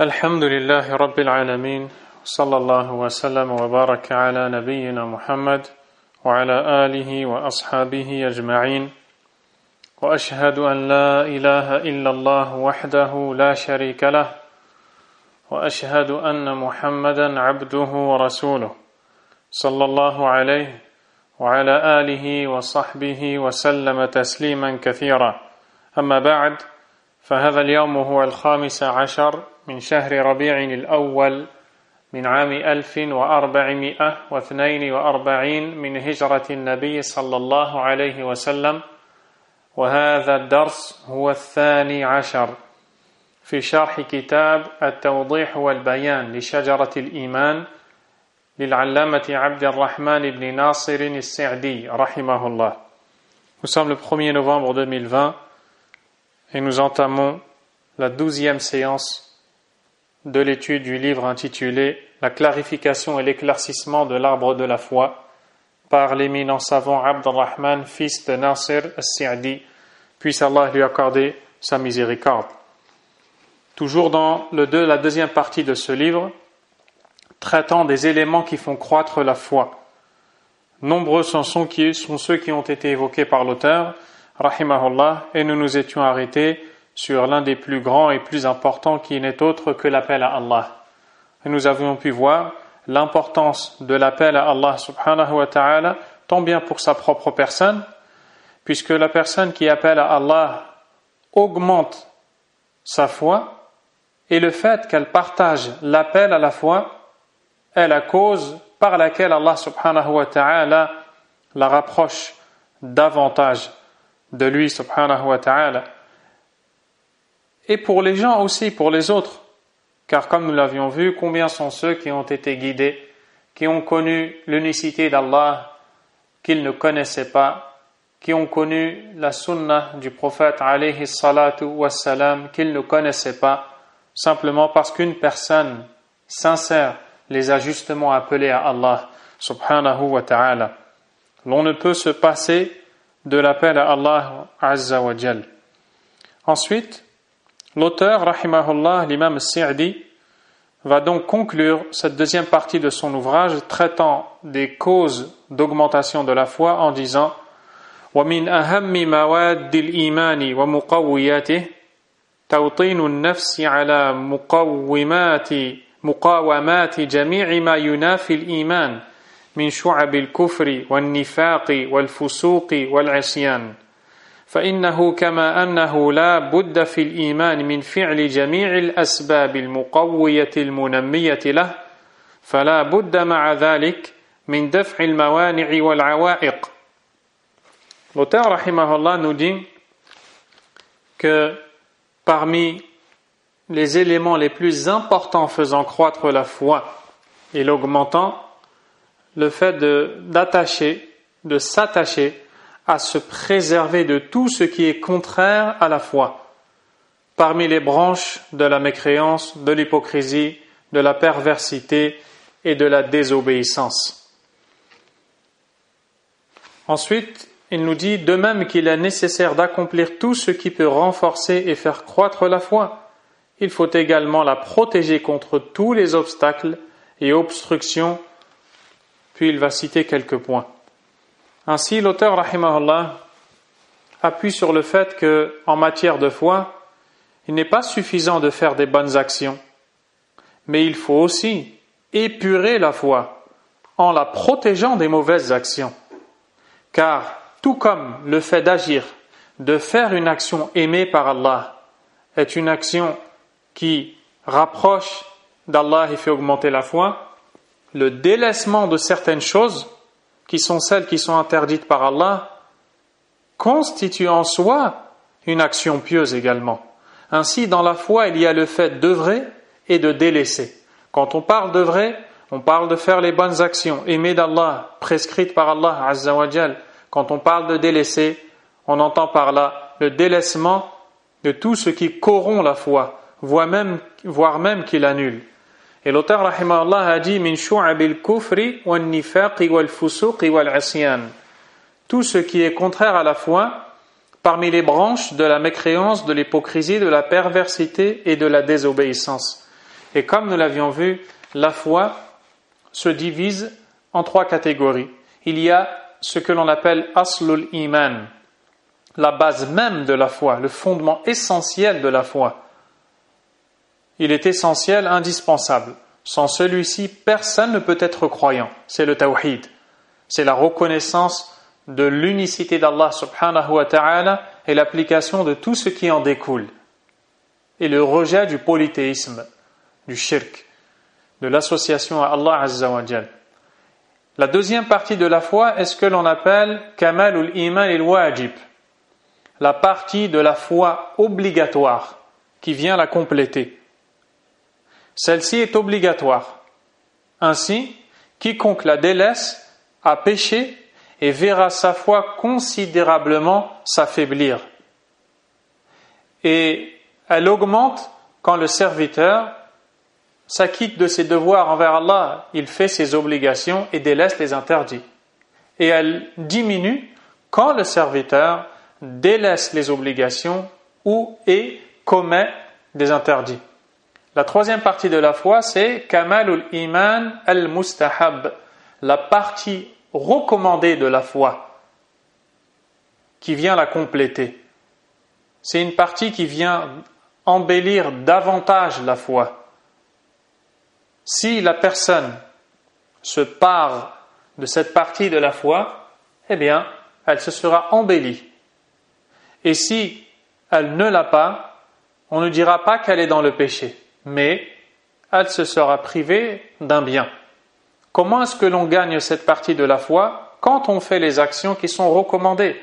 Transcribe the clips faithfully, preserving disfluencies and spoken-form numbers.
الحمد لله رب العالمين صلى الله وسلم وبارك على نبينا محمد وعلى آله وأصحابه أجمعين وأشهد أن لا إله إلا الله وحده لا شريك له وأشهد أن محمدا عبده ورسوله صلى الله عليه وعلى آله وصحبه وسلم تسليما كثيرا أما بعد فهذا اليوم هو الخامس عشر من شهر ربيع الأول من عام ألف وأربعمائة واثنين وأربعين من هجرة النبي صلى الله عليه وسلم وهذا الدرس هو الثاني عشر في شرح كتاب التوضيح والبيان لشجرة الإيمان للعلامة عبد الرحمن بن ناصر السعدي رحمه الله. Nous sommes le premier novembre deux mille vingt et nous entamons la douzième séance de l'étude du livre intitulé « La clarification et l'éclaircissement de l'arbre de la foi » par l'éminent savant Abd al-Rahman, fils de Nasir al-Sa'di, puisse Allah lui accorder sa miséricorde. Toujours dans le deux, la deuxième partie de ce livre, traitant des éléments qui font croître la foi. Nombreux sont, sont, qui, sont ceux qui ont été évoqués par l'auteur, rahimahullah, et nous nous étions arrêtés sur l'un des plus grands et plus importants qui n'est autre que l'appel à Allah. Et nous avions pu voir l'importance de l'appel à Allah subhanahu wa ta'ala, tant bien pour sa propre personne, puisque la personne qui appelle à Allah augmente sa foi, et le fait qu'elle partage l'appel à la foi est la cause par laquelle Allah subhanahu wa ta'ala la rapproche davantage de lui subhanahu wa ta'ala. Et pour les gens aussi, pour les autres, car comme nous l'avions vu, combien sont ceux qui ont été guidés, qui ont connu l'unicité d'Allah, qu'ils ne connaissaient pas, qui ont connu la sunna du prophète alayhi salatu wassalam, qu'ils ne connaissaient pas, simplement parce qu'une personne sincère les a justement appelés à Allah subhanahu wa ta'ala. L'on ne peut se passer de l'appel à Allah azza wa jal. Ensuite, l'auteur, rahimahullah, l'imam al-Sa'di, va donc conclure cette deuxième partie de son ouvrage traitant des causes d'augmentation de la foi en disant وَمِنْ أَهَمِّ مَوَادِّ الْإِيمَانِ وَمُقَوِّيَاتِهِ تَوْطِينُ النَّفْسِ عَلَى مُقَوِّمَاتِ مقاومات جميع ما ينافي الإيمان من شعب الكفر والنفاق والفسوق والعصيان فإنه كما أنه لا بد في الإيمان من فعل جميع الأسباب المقوية المنمية له فلا بد مع ذلك من دفع الموانع والعوائق. L'auteur rahimahullah nous dit que parmi les éléments les plus importants faisant croître la foi et l'augmentant, le fait de, d'attacher, de s'attacher à se préserver de tout ce qui est contraire à la foi, parmi les branches de la mécréance, de l'hypocrisie, de la perversité et de la désobéissance. Ensuite, il nous dit de même qu'il est nécessaire d'accomplir tout ce qui peut renforcer et faire croître la foi. Il faut également la protéger contre tous les obstacles et obstructions. Puis il va citer quelques points. Ainsi, l'auteur, rahimahullah, appuie sur le fait que, en matière de foi, il n'est pas suffisant de faire des bonnes actions, mais il faut aussi épurer la foi en la protégeant des mauvaises actions. Car, tout comme le fait d'agir, de faire une action aimée par Allah, est une action qui rapproche d'Allah et fait augmenter la foi, le délaissement de certaines choses, qui sont celles qui sont interdites par Allah, constitue en soi une action pieuse également. Ainsi, dans la foi, il y a le fait d'œuvrer et de délaisser. Quand on parle d'œuvrer, on parle de faire les bonnes actions aimées d'Allah, prescrites par Allah azza wa jal. Quand on parle de délaisser, on entend par là le délaissement de tout ce qui corrompt la foi, voire même, voire même qui l'annule. Et l'auteur rahimahullah a dit min shu'abil kufri wan nifaqi wal fusuqi wal asyan. Tout ce qui est contraire à la foi parmi les branches de la mécréance, de l'hypocrisie, de la perversité et de la désobéissance. Et comme nous l'avions vu, la foi se divise en trois catégories. Il y a ce que l'on appelle aslul iman, la base même de la foi, le fondement essentiel de la foi. Il est essentiel, indispensable. Sans celui-ci, personne ne peut être croyant. C'est le tawhid. C'est la reconnaissance de l'unicité d'Allah subhanahu wa ta'ala et l'application de tout ce qui en découle. Et le rejet du polythéisme, du shirk, de l'association à Allah azza wa jal. La deuxième partie de la foi est ce que l'on appelle kamalul iman il wajib, la partie de la foi obligatoire qui vient la compléter. Celle-ci est obligatoire. Ainsi, quiconque la délaisse a péché et verra sa foi considérablement s'affaiblir. Et elle augmente quand le serviteur s'acquitte de ses devoirs envers Allah, il fait ses obligations et délaisse les interdits. Et elle diminue quand le serviteur délaisse les obligations ou et commet des interdits. La troisième partie de la foi, c'est kamalul iman al-mustahab, la partie recommandée de la foi, qui vient la compléter. C'est une partie qui vient embellir davantage la foi. Si la personne se pare de cette partie de la foi, eh bien, elle se sera embellie. Et si elle ne l'a pas, on ne dira pas qu'elle est dans le péché, mais elle se sera privée d'un bien. Comment est-ce que l'on gagne cette partie de la foi? Quand on fait les actions qui sont recommandées,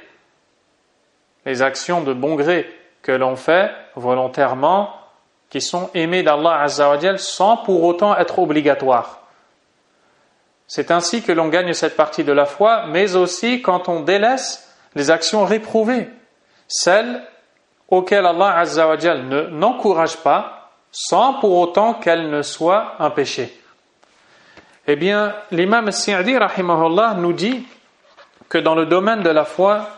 les actions de bon gré que l'on fait volontairement, qui sont aimées d'Allah Azza wa Jal sans pour autant être obligatoires. C'est ainsi que l'on gagne cette partie de la foi, mais aussi quand on délaisse les actions réprouvées, celles auxquelles Allah Azza wa Jal ne, n'encourage pas, sans pour autant qu'elles ne soient un péché. Eh bien, l'imam Sa'di rahimahullah nous dit que dans le domaine de la foi,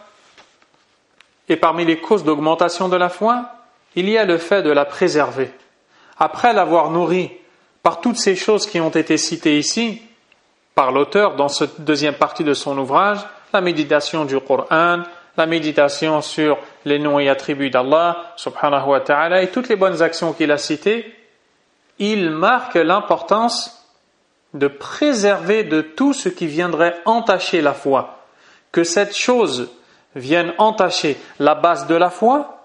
et parmi les causes d'augmentation de la foi, il y a le fait de la préserver. Après l'avoir nourrie par toutes ces choses qui ont été citées ici, par l'auteur dans cette deuxième partie de son ouvrage, la méditation du Coran, la méditation sur les noms et attributs d'Allah, subhanahu wa ta'ala, et toutes les bonnes actions qu'il a citées, il marque l'importance de préserver de tout ce qui viendrait entacher la foi. Que cette chose vienne entacher la base de la foi,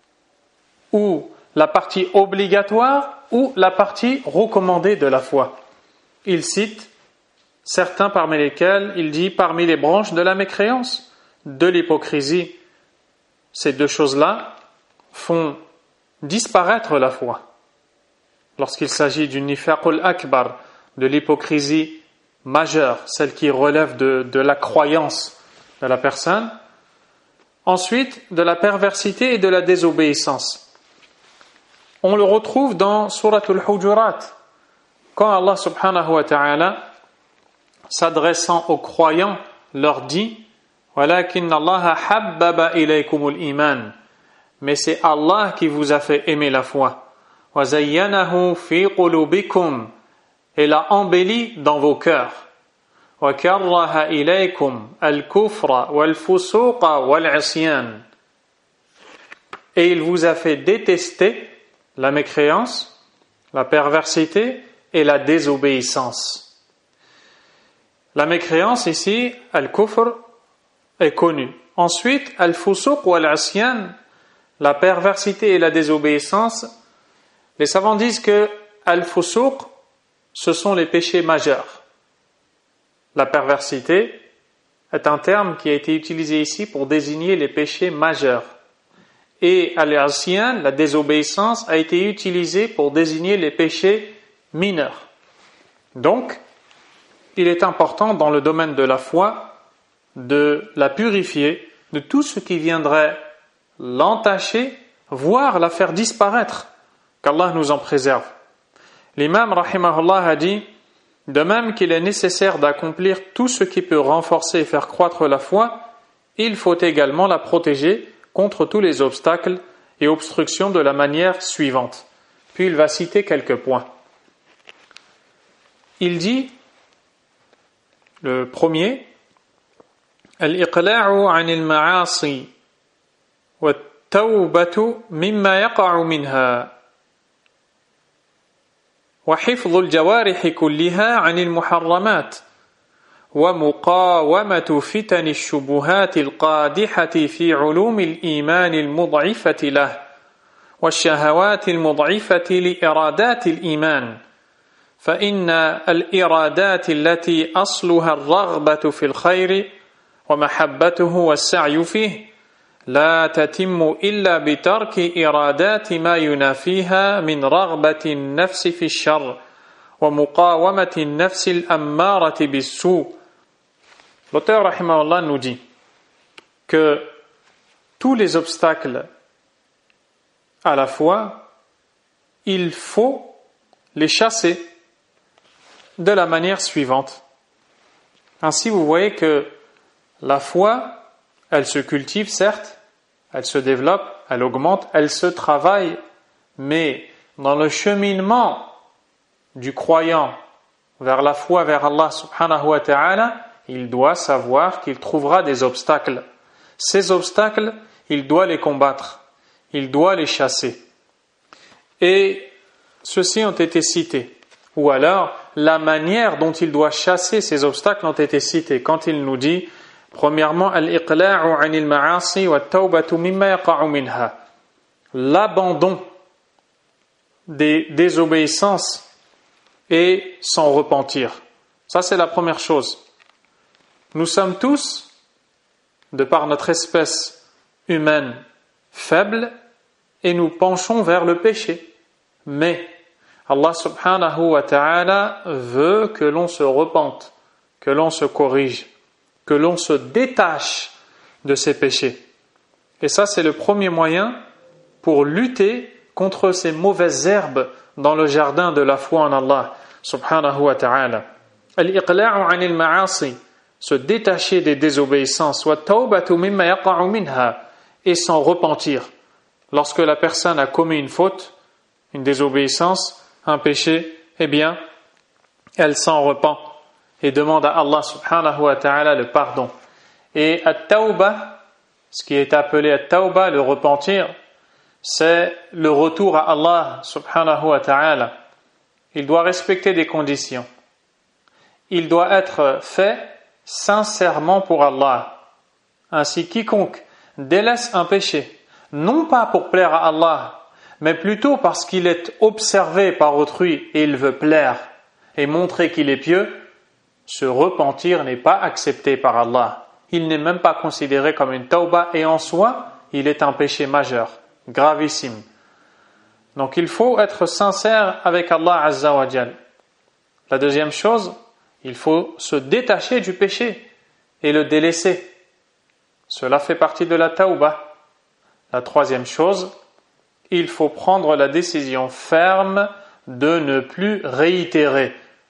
ou la partie obligatoire, ou la partie recommandée de la foi. Il cite certains parmi lesquels, il dit parmi les branches de la mécréance, de l'hypocrisie. Ces deux choses-là font disparaître la foi. Lorsqu'il s'agit du nifaqul akbar, de l'hypocrisie majeure, celle qui relève de, de la croyance de la personne. Ensuite, de la perversité et de la désobéissance. On le retrouve dans Suratul Hujurat, quand Allah subhanahu wa ta'ala, s'adressant aux croyants, leur dit وَلَكِنَّ اللَّهَ حَبَّبَ إِلَيْكُمُ الْإِيمَانِ, mais c'est Allah qui vous a fait aimer la foi. وَزَيَّنَهُ فِي قُلُوبِكُمْ, et l'a embelli dans vos cœurs. وَكَرَّهَ إِلَيْكُمْ الْكُفْرَ وَالْفُسُوقَ وَالْعِصْيَانَ, et il vous a fait détester la mécréance, la perversité et la désobéissance. La mécréance ici, al-kufr, est connue. Ensuite, al-fusuq wal-asyan, la perversité et la désobéissance. Les savants disent que al-fusuq, ce sont les péchés majeurs. La perversité est un terme qui a été utilisé ici pour désigner les péchés majeurs. Et al-asyan, la désobéissance, a été utilisé pour désigner les péchés mineurs. Donc, il est important dans le domaine de la foi de la purifier de tout ce qui viendrait l'entacher, voire la faire disparaître, qu'Allah nous en préserve. L'imam rahimahullah a dit, de même qu'il est nécessaire d'accomplir tout ce qui peut renforcer et faire croître la foi, il faut également la protéger contre tous les obstacles et obstructions de la manière suivante. Puis il va citer quelques points. il dit, le premier, al-iqla'u 'anil ma'asi wa at-tawbatu mimma yaqa'u minha wa hifdhu al-jawarih kullaha 'anil muharramat wa muqawamatu fitan ash-shubuhat al-qadihati fi 'ulum al-iman al-mud'ifati lahu wa ash-shahawat al-mud'ifati li iradat al-iman فإن الإرادات التي أصلها الرغبة في الخير ومحبته والسعي فيه لا تتم إلا بترك إرادات ما ينافيها من رغبة النفس في الشر ومقاومة النفس الأمارة بالسوء. L'auteur rahimahullah nous dit que tous les obstacles à la foi, il faut les chasser de la manière suivante. Ainsi, vous voyez que la foi, elle se cultive, certes, elle se développe, elle augmente, elle se travaille, mais dans le cheminement du croyant vers la foi, vers Allah subhanahu wa ta'ala, il doit savoir qu'il trouvera des obstacles. Ces obstacles, il doit les combattre, il doit les chasser. Et ceux-ci ont été cités. Ou alors, la manière dont il doit chasser ces obstacles ont été cités. Quand il nous dit, premièrement, al-iqla'u 'anil ma'asi wa at-tawbatu mimma yaqa'u minha. L'abandon des désobéissances et s'en repentir. Ça, c'est la première chose. Nous sommes tous, de par notre espèce humaine faible, et nous penchons vers le péché. Mais Allah subhanahu wa ta'ala veut que l'on se repente, que l'on se corrige, que l'on se détache de ces péchés. Et ça, c'est le premier moyen pour lutter contre ces mauvaises herbes dans le jardin de la foi en Allah subhanahu wa ta'ala. Al-iqla'u 'anil ma'asi, se détacher des désobéissances, wa tawbatu mimma yaqa'u minha, et s'en repentir. Lorsque la personne a commis une faute, une désobéissance, un péché, eh bien, elle s'en repent et demande à Allah subhanahu wa ta'ala le pardon. Et at-tawbah, ce qui est appelé at-tawbah, le repentir, c'est le retour à Allah subhanahu wa ta'ala. Il doit respecter des conditions. Il doit être fait sincèrement pour Allah. Ainsi, quiconque délaisse un péché, non pas pour plaire à Allah, mais plutôt parce qu'il est observé par autrui et il veut plaire et montrer qu'il est pieux, ce repentir n'est pas accepté par Allah. Il n'est même pas considéré comme une tawbah et en soi, il est un péché majeur, gravissime. Donc il faut être sincère avec Allah Azza wa Jal. La deuxième chose, il faut se détacher du péché et le délaisser. Cela fait partie de la tawbah. La troisième chose, il faut prendre la décision ferme de ne plus réitérer.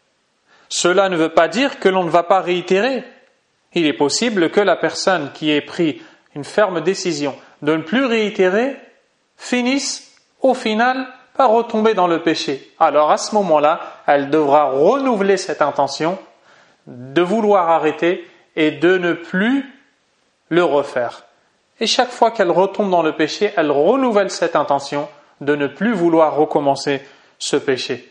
Cela ne veut pas dire que l'on ne va pas réitérer. Il est possible que la personne qui ait pris une ferme décision de ne plus réitérer finisse au final par retomber dans le péché. Alors à ce moment-là, elle devra renouveler cette intention de vouloir arrêter et de ne plus le refaire. Et chaque fois qu'elle retombe dans le péché, elle renouvelle cette intention de ne plus vouloir recommencer ce péché.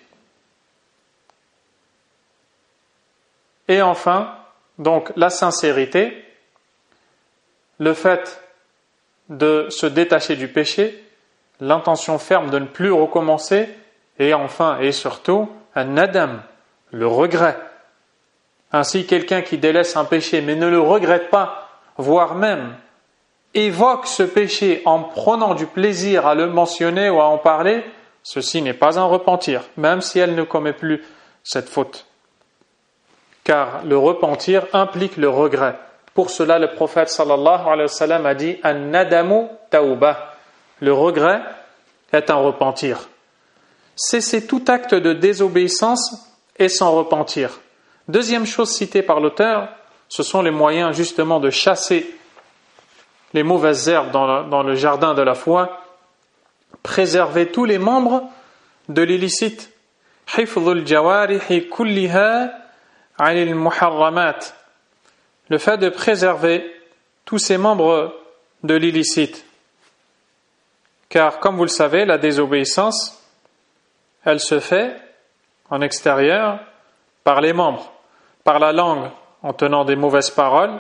Et enfin, donc la sincérité, le fait de se détacher du péché, l'intention ferme de ne plus recommencer, et enfin et surtout, un nadam, le regret. Ainsi, quelqu'un qui délaisse un péché mais ne le regrette pas, voire même évoque ce péché en prenant du plaisir à le mentionner ou à en parler, ceci n'est pas un repentir, même si elle ne commet plus cette faute. Car le repentir implique le regret. Pour cela, le prophète sallallahu alayhi wa sallam a dit « An-nadamu tawbah » Le regret est un repentir. Cesser tout acte de désobéissance et s'en repentir. Deuxième chose citée par l'auteur, ce sont les moyens justement de chasser les mauvaises herbes dans le, dans le jardin de la foi, préserver tous les membres de l'illicite, حفظ الجوارح كلها عن المحرمات, le fait de préserver tous ses membres de l'illicite. Car, comme vous le savez, la désobéissance, elle se fait en extérieur par les membres, par la langue en tenant des mauvaises paroles,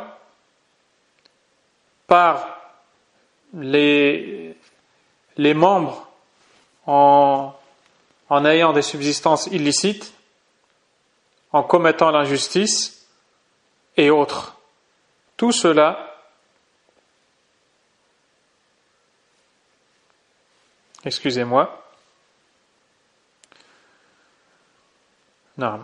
par les, les membres en, en ayant des subsistances illicites, en commettant l'injustice et autres. Tout cela excusez-moi non.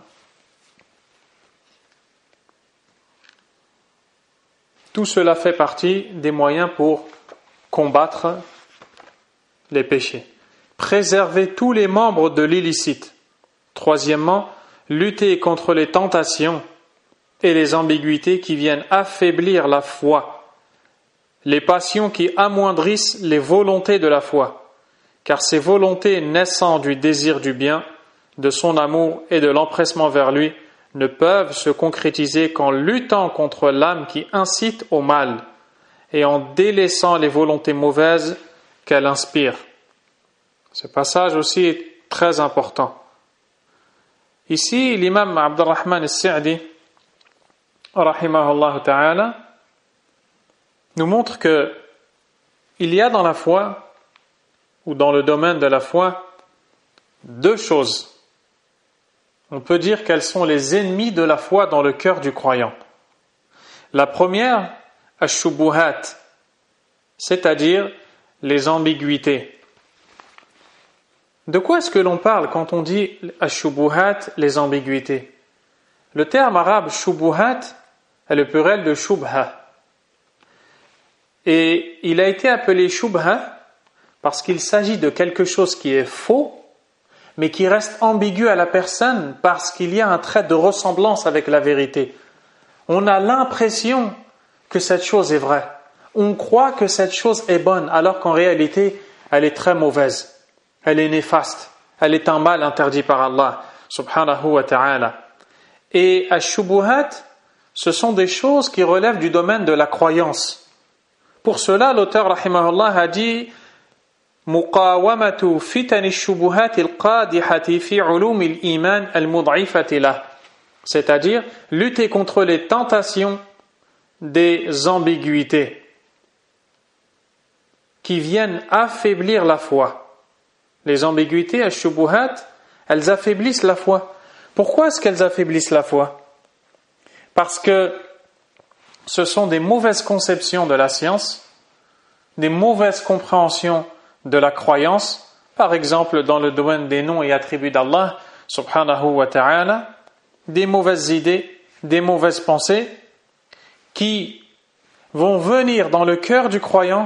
Tout cela fait partie des moyens pour combattre les péchés. Préserver tous les membres de l'illicite. Troisièmement, lutter contre les tentations et les ambiguïtés qui viennent affaiblir la foi, les passions qui amoindrissent les volontés de la foi, car ces volontés naissant du désir du bien, de son amour et de l'empressement vers lui ne peuvent se concrétiser qu'en luttant contre l'âme qui incite au mal et en délaissant les volontés mauvaises qu'elle inspire. Ce passage aussi est très important. Ici, l'imam Abdurrahman al-Sa'di, rahimahullah ta'ala, nous montre que il y a dans la foi, ou dans le domaine de la foi, deux choses. On peut dire qu'elles sont les ennemis de la foi dans le cœur du croyant. La première, ash-shubuhat, c'est-à-dire les ambiguïtés. De quoi est-ce que l'on parle quand on dit ash-shubuhat, les ambiguïtés? Le terme arabe shubuhat est le pluriel de shubha. Et il a été appelé shubha parce qu'il s'agit de quelque chose qui est faux, mais qui reste ambigu à la personne parce qu'il y a un trait de ressemblance avec la vérité. On a l'impression que cette chose est vraie. On croit que cette chose est bonne, alors qu'en réalité, elle est très mauvaise. Elle est néfaste. Elle est un mal interdit par Allah, subhanahu wa ta'ala. Et ash-shubuhat, ce sont des choses qui relèvent du domaine de la croyance. Pour cela, l'auteur, rahimahullah, a dit مقاومة فتن الشبهات القادحة في علوم الإيمان المضعفة له, c'est-à-dire lutter contre les tentations des ambiguïtés qui viennent affaiblir la foi. Les ambiguïtés, ash-shubuhat, elles affaiblissent la foi. Pourquoi est-ce qu'elles affaiblissent la foi? Parce que ce sont des mauvaises conceptions de la science, des mauvaises compréhensions de la croyance, par exemple dans le domaine des noms et attributs d'Allah, subhanahu wa ta'ala, des mauvaises idées, des mauvaises pensées, qui vont venir dans le cœur du croyant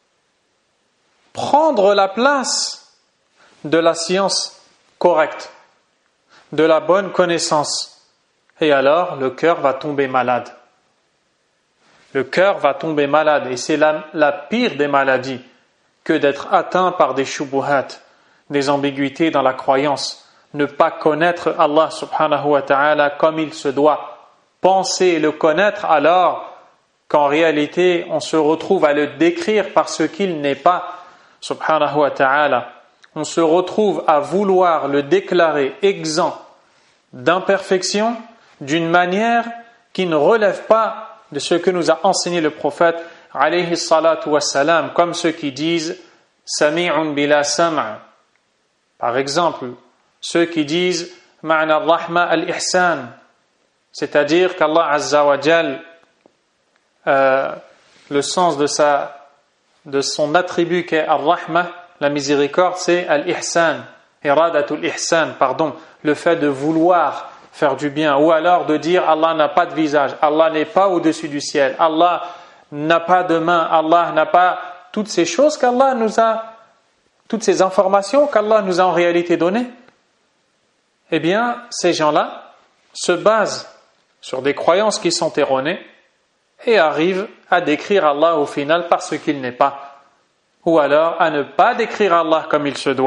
prendre la place de la science correcte, de la bonne connaissance. Et alors, le cœur va tomber malade. Le cœur va tomber malade, et c'est la, la pire des maladies que d'être atteint par des shubuhat, des ambiguïtés dans la croyance, ne pas connaître Allah subhanahu wa ta'ala comme il se doit, penser le connaître alors qu'en réalité on se retrouve à le décrire par ce qu'il n'est pas, subhanahu wa ta'ala. On se retrouve à vouloir le déclarer exempt d'imperfection d'une manière qui ne relève pas de ce que nous a enseigné le prophète alayhi salatu wassalam, comme ceux qui disent sami'un bila sam'. Par exemple, ceux qui disent ma'na ar-rahma al-ihsan, c'est-à-dire qu'Allah azza wa jal, euh, le sens de sa de son attribut qui est ar-rahma, la miséricorde, c'est al-ihsan, iradatul ihsan, pardon, le fait de vouloir faire du bien, ou alors de dire Allah n'a pas de visage, Allah n'est pas au-dessus du ciel, Allah n'a pas de main, Allah n'a pas toutes ces choses qu'Allah nous a, toutes ces informations qu'Allah nous a en réalité données. Eh bien, ces gens-là se basent sur des croyances qui sont erronées et arrivent à décrire Allah au final par ce qu'il n'est pas, ou alors à ne pas décrire Allah comme il se doit,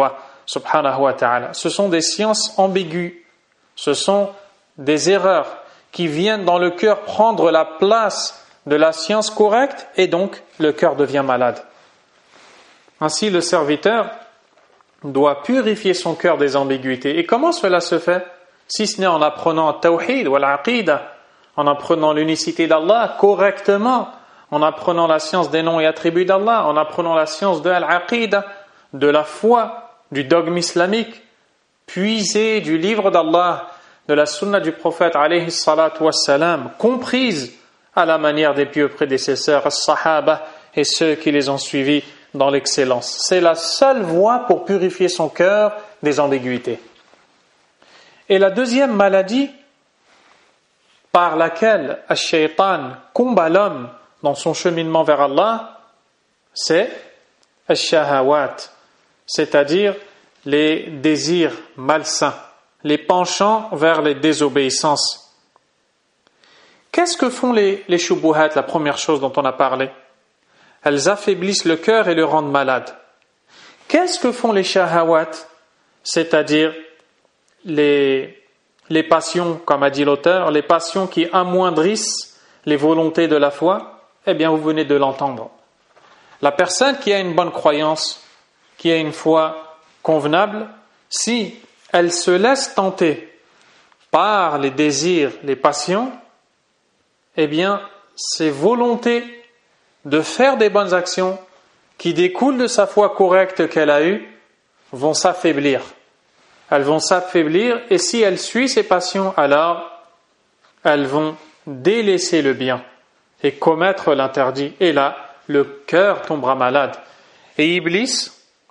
subhanahu wa ta'ala. Ce sont des sciences ambiguës, ce sont des erreurs qui viennent dans le cœur prendre la place de la science correcte et donc le cœur devient malade. Ainsi, le serviteur doit purifier son cœur des ambiguïtés. Et comment cela se fait? Si ce n'est en apprenant le tawhid ou l'aqida, en apprenant l'unicité d'Allah correctement, en apprenant la science des noms et attributs d'Allah, en apprenant la science de l'aqida, de la foi, du dogme islamique, puisé du livre d'Allah, de la sunna du prophète alayhi salatu wassalam, comprise à la manière des pieux prédécesseurs, as-sahaba et ceux qui les ont suivis dans l'excellence. C'est la seule voie pour purifier son cœur des ambiguïtés. Et la deuxième maladie par laquelle Ash-Shaytan combat l'homme dans son cheminement vers Allah, c'est Ash-Shahawat, c'est-à-dire les désirs malsains, les penchants vers les désobéissances. Qu'est-ce que font les, les shubuhat, la première chose dont on a parlé? Elles affaiblissent le cœur et le rendent malade. Qu'est-ce que font les shahawat, c'est-à-dire les, les passions, comme a dit l'auteur, les passions qui amoindrissent les volontés de la foi? Eh bien, vous venez de l'entendre. La personne qui a une bonne croyance, qui a une foi convenable, si elle se laisse tenter par les désirs, les passions, eh bien, ses volontés de faire des bonnes actions qui découlent de sa foi correcte qu'elle a eue vont s'affaiblir. Elles vont s'affaiblir et si elle suit ses passions, alors elles vont délaisser le bien et commettre l'interdit. Et là, le cœur tombera malade. Et Iblis,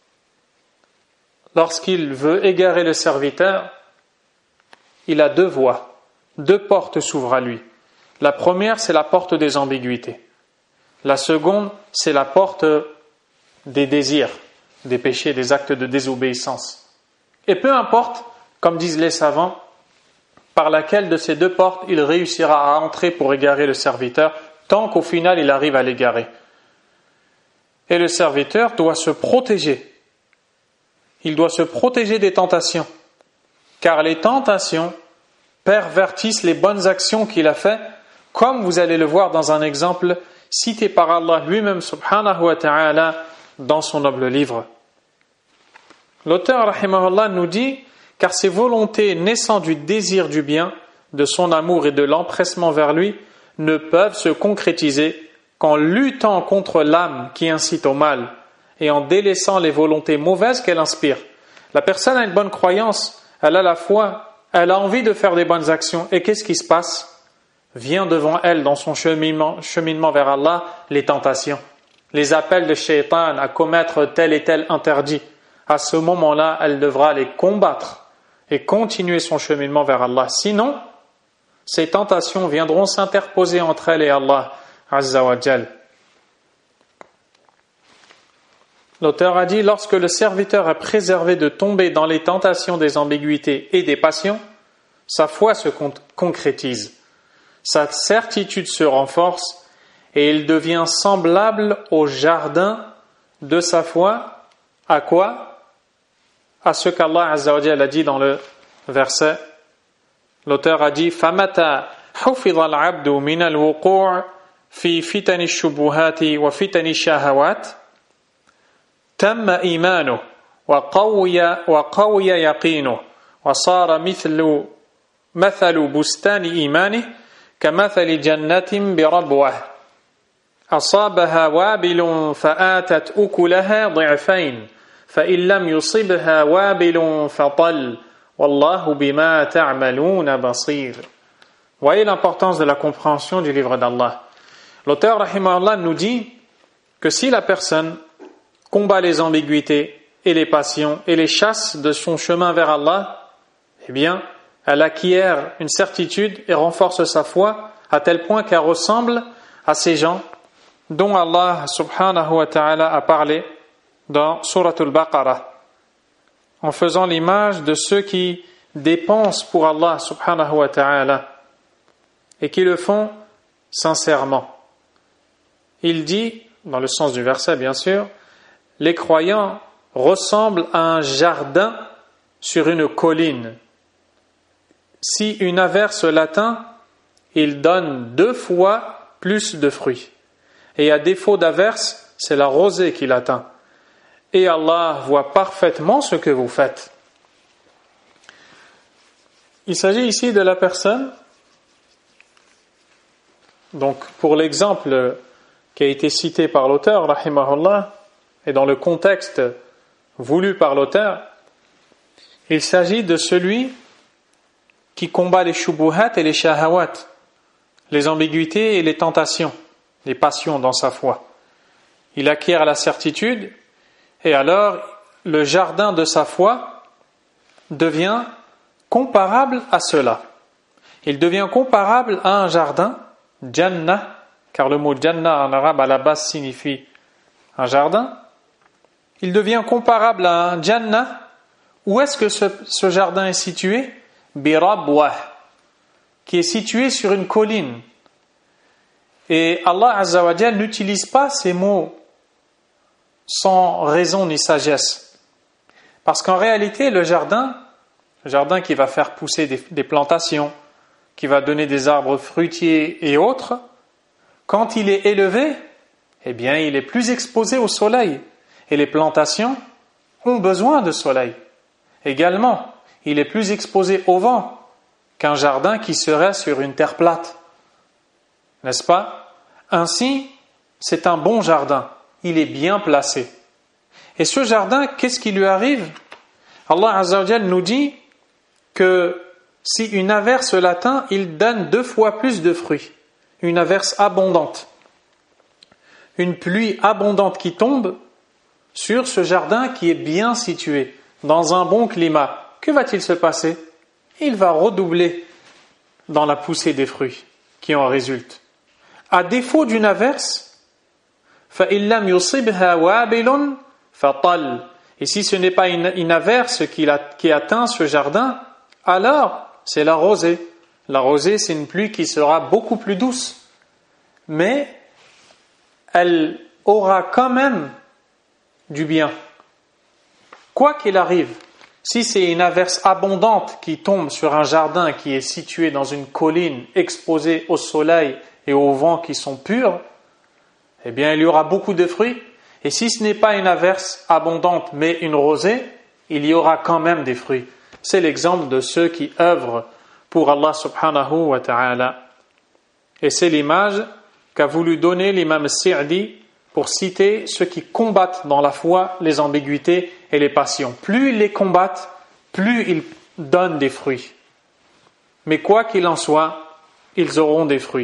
lorsqu'il veut égarer le serviteur, il a deux voies, deux portes s'ouvrent à lui. La première, c'est la porte des ambiguïtés. La seconde, c'est la porte des désirs, des péchés, des actes de désobéissance. Et peu importe, comme disent les savants, par laquelle de ces deux portes il réussira à entrer pour égarer le serviteur, tant qu'au final il arrive à l'égarer. Et le serviteur doit se protéger. Il doit se protéger des tentations, car les tentations pervertissent les bonnes actions qu'il a faites, comme vous allez le voir dans un exemple cité par Allah lui-même subhanahu wa ta'ala dans son noble livre. L'auteur rahimahullah nous dit, car ces volontés naissant du désir du bien, de son amour et de l'empressement vers lui, ne peuvent se concrétiser qu'en luttant contre l'âme qui incite au mal et en délaissant les volontés mauvaises qu'elle inspire. La personne a une bonne croyance, elle a la foi, elle a envie de faire des bonnes actions, et qu'est-ce qui se passe? Vient devant elle dans son cheminement, cheminement vers Allah les tentations, les appels de Shaytan à commettre tel et tel interdit. À ce moment-là, elle devra les combattre et continuer son cheminement vers Allah. Sinon, ces tentations viendront s'interposer entre elle et Allah Azza wa Jal. L'auteur a dit, lorsque le serviteur est préservé de tomber dans les tentations des ambiguïtés et des passions, sa foi se con- concrétise. Sa certitude se renforce et il devient semblable au jardin de sa foi. À quoi? À ce qu'Allah Azza wa Jalla a dit dans le verset. L'auteur a dit فَمَتَى حُفِظَ الْعَبْدُ مِنَ الْوُقُوعِ فِي فِتَنِ الشُّبُهَاتِ وَفِتَنِ الشَّهَوَاتِ تَمَّ إِيمَانُهُ وَقَوِّيَ وَقَوِّيَ يَقِينُهُ وَصَارَ مِثْلُ مَثَلُ بُسْتَانِ إِيمَانِهِ كمثل جنة بربوة أصابها وابل فآتت أكلها ضعفين فإن لم يصبها وابل فطل والله بما تعملون بصير. Voyez l'importance de la compréhension du livre d'Allah. L'auteur rahimahullah nous dit que si la personne combat les ambiguïtés et les passions et les chasse de son chemin vers Allah, eh bien elle acquiert une certitude et renforce sa foi à tel point qu'elle ressemble à ces gens dont Allah subhanahu wa ta'ala a parlé dans Surat al-Baqarah en faisant l'image de ceux qui dépensent pour Allah subhanahu wa ta'ala et qui le font sincèrement. Il dit, dans le sens du verset bien sûr, les croyants ressemble à un jardin sur une colline. Si une averse l'atteint, il donne deux fois plus de fruits. Et à défaut d'averse, c'est la rosée qui l'atteint. Et Allah voit parfaitement ce que vous faites. Il s'agit ici de la personne, donc pour l'exemple qui a été cité par l'auteur, rahimahullah, et dans le contexte voulu par l'auteur, il s'agit de celui qui combat les shubuhat et les shahawat, les ambiguïtés et les tentations, les passions dans sa foi. Il acquiert la certitude et alors le jardin de sa foi devient comparable à cela. Il devient comparable à un jardin, jannah, car le mot jannah en arabe à la base signifie un jardin. Il devient comparable à un jannah. Où est-ce que ce, ce jardin est situé? Birabwah, qui est situé sur une colline. Et Allah Azza wa Jal n'utilise pas ces mots sans raison ni sagesse. Parce qu'en réalité, le jardin, le jardin qui va faire pousser des, des plantations, qui va donner des arbres fruitiers et autres, quand il est élevé, eh bien, il est plus exposé au soleil. Et les plantations ont besoin de soleil. Également, il est plus exposé au vent qu'un jardin qui serait sur une terre plate. N'est-ce pas? Ainsi, c'est un bon jardin. Il est bien placé. Et ce jardin, qu'est-ce qui lui arrive? Allah Azza wa Jal nous dit que si une averse l'atteint, il donne deux fois plus de fruits. Une averse abondante. Une pluie abondante qui tombe sur ce jardin qui est bien situé, dans un bon climat. Que va-t-il se passer? Il va redoubler dans la poussée des fruits qui en résultent. À défaut d'une averse, فَإِن لَمْ يُصِبْهَا وَابِلٌ فَطَلْ. Et si ce n'est pas une, une averse qui, la, qui atteint ce jardin, alors c'est la rosée. La rosée, c'est une pluie qui sera beaucoup plus douce. Mais elle aura quand même du bien. Quoi qu'il arrive, si c'est une averse abondante qui tombe sur un jardin qui est situé dans une colline exposée au soleil et au vent qui sont purs, eh bien il y aura beaucoup de fruits. Et si ce n'est pas une averse abondante mais une rosée, il y aura quand même des fruits. C'est l'exemple de ceux qui œuvrent pour Allah subhanahu wa ta'ala. Et c'est l'image qu'a voulu donner l'imam Sa'di pour citer ceux qui combattent dans la foi les ambiguïtés et les passions. Plus ils les combattent, plus ils donnent des fruits. Mais quoi qu'il en soit, ils auront des fruits.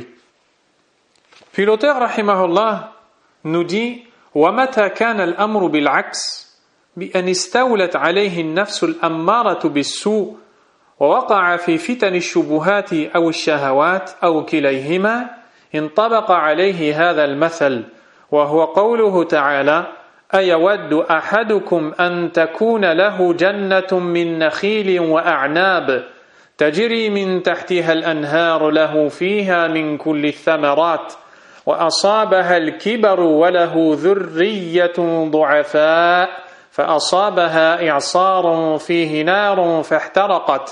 Puis l'auteur, rahimahullah, nous dit وَمَتَى كَانَ الْأَمْرُ بِالْعَكْسِ بِأَنِ اسْتَوْلَتْ عَلَيْهِ النَّفْسُ الْأَمَّارَةُ بِالسُّوءِ وَوَقَعَ فِي فِتَنِ الشُّبُهَاتِ أَوْ الشَّهَوَاتِ أَوْ كِلَيْهِمَا انطبق عليه هذا المثل وهو قوله تعالى أيود أحدكم أن تكون له جنة من نخيل وأعناب تجري من تحتها الأنهار له فيها من كل الثمرات وأصابها الكبر وله ذرية ضعفاء فأصابها إعصار فيه نار فاحترقت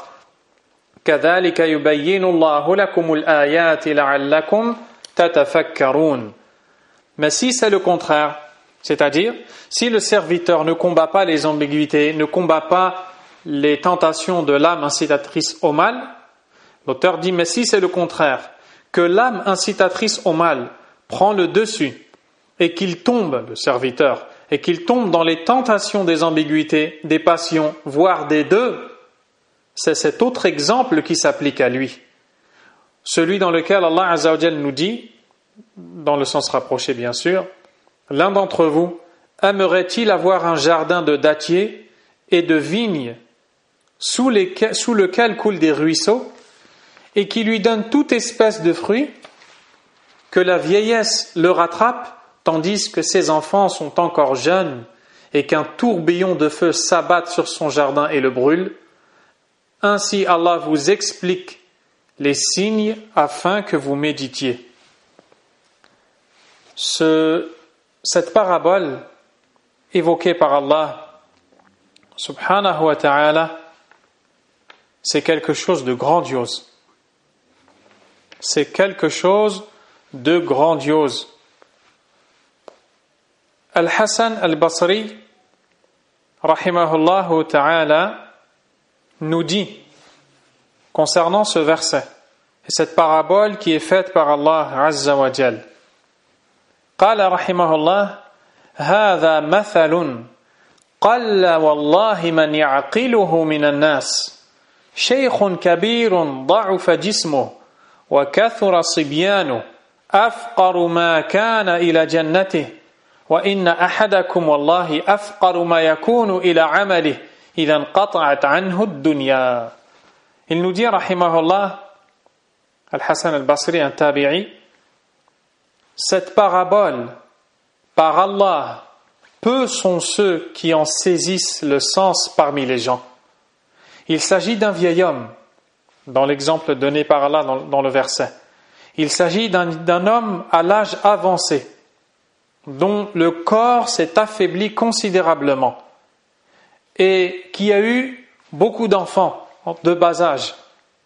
كذلك يبين الله لكم الآيات لعلكم تتفكرون. Mais si c'est le contraire, c'est-à-dire si le serviteur ne combat pas les ambiguïtés, ne combat pas les tentations de l'âme incitatrice au mal, l'auteur dit mais si c'est le contraire, que l'âme incitatrice au mal prend le dessus et qu'il tombe, le serviteur, et qu'il tombe dans les tentations des ambiguïtés, des passions, voire des deux, c'est cet autre exemple qui s'applique à lui. Celui dans lequel Allah Azza wa Jal nous dit, dans le sens rapproché bien sûr, l'un d'entre vous aimerait-il avoir un jardin de dattiers et de vignes sous, lesquels, sous lequel coulent des ruisseaux et qui lui donne toute espèce de fruits, que la vieillesse le rattrape tandis que ses enfants sont encore jeunes et qu'un tourbillon de feu s'abatte sur son jardin et le brûle. Ainsi Allah vous explique les signes afin que vous méditiez. Ce, cette parabole évoquée par Allah subhanahu wa ta'ala, c'est quelque chose de grandiose. C'est quelque chose de grandiose. Al-Hassan al-Basri, rahimahullah ta'ala, nous dit concernant ce verset et cette parabole qui est faite par Allah Azza wa Jal. قال رحمه الله هذا مثل قل والله من يعقله من الناس شيخ كبير ضعف جسمه وكثر صبيانه أفقر ما كان إلى جنته وإن أحدكم والله أفقر ما يكون إلى عمله إذا انقطعت عنه الدنيا. Il nous dit rahimahullah, Al-Hassan al-Basri, un tabi'i, cette parabole, par Allah, peu sont ceux qui en saisissent le sens parmi les gens. Il s'agit d'un vieil homme, dans l'exemple donné par Allah dans, dans le verset. Il s'agit d'un, d'un homme à l'âge avancé, dont le corps s'est affaibli considérablement et qui a eu beaucoup d'enfants de bas âge.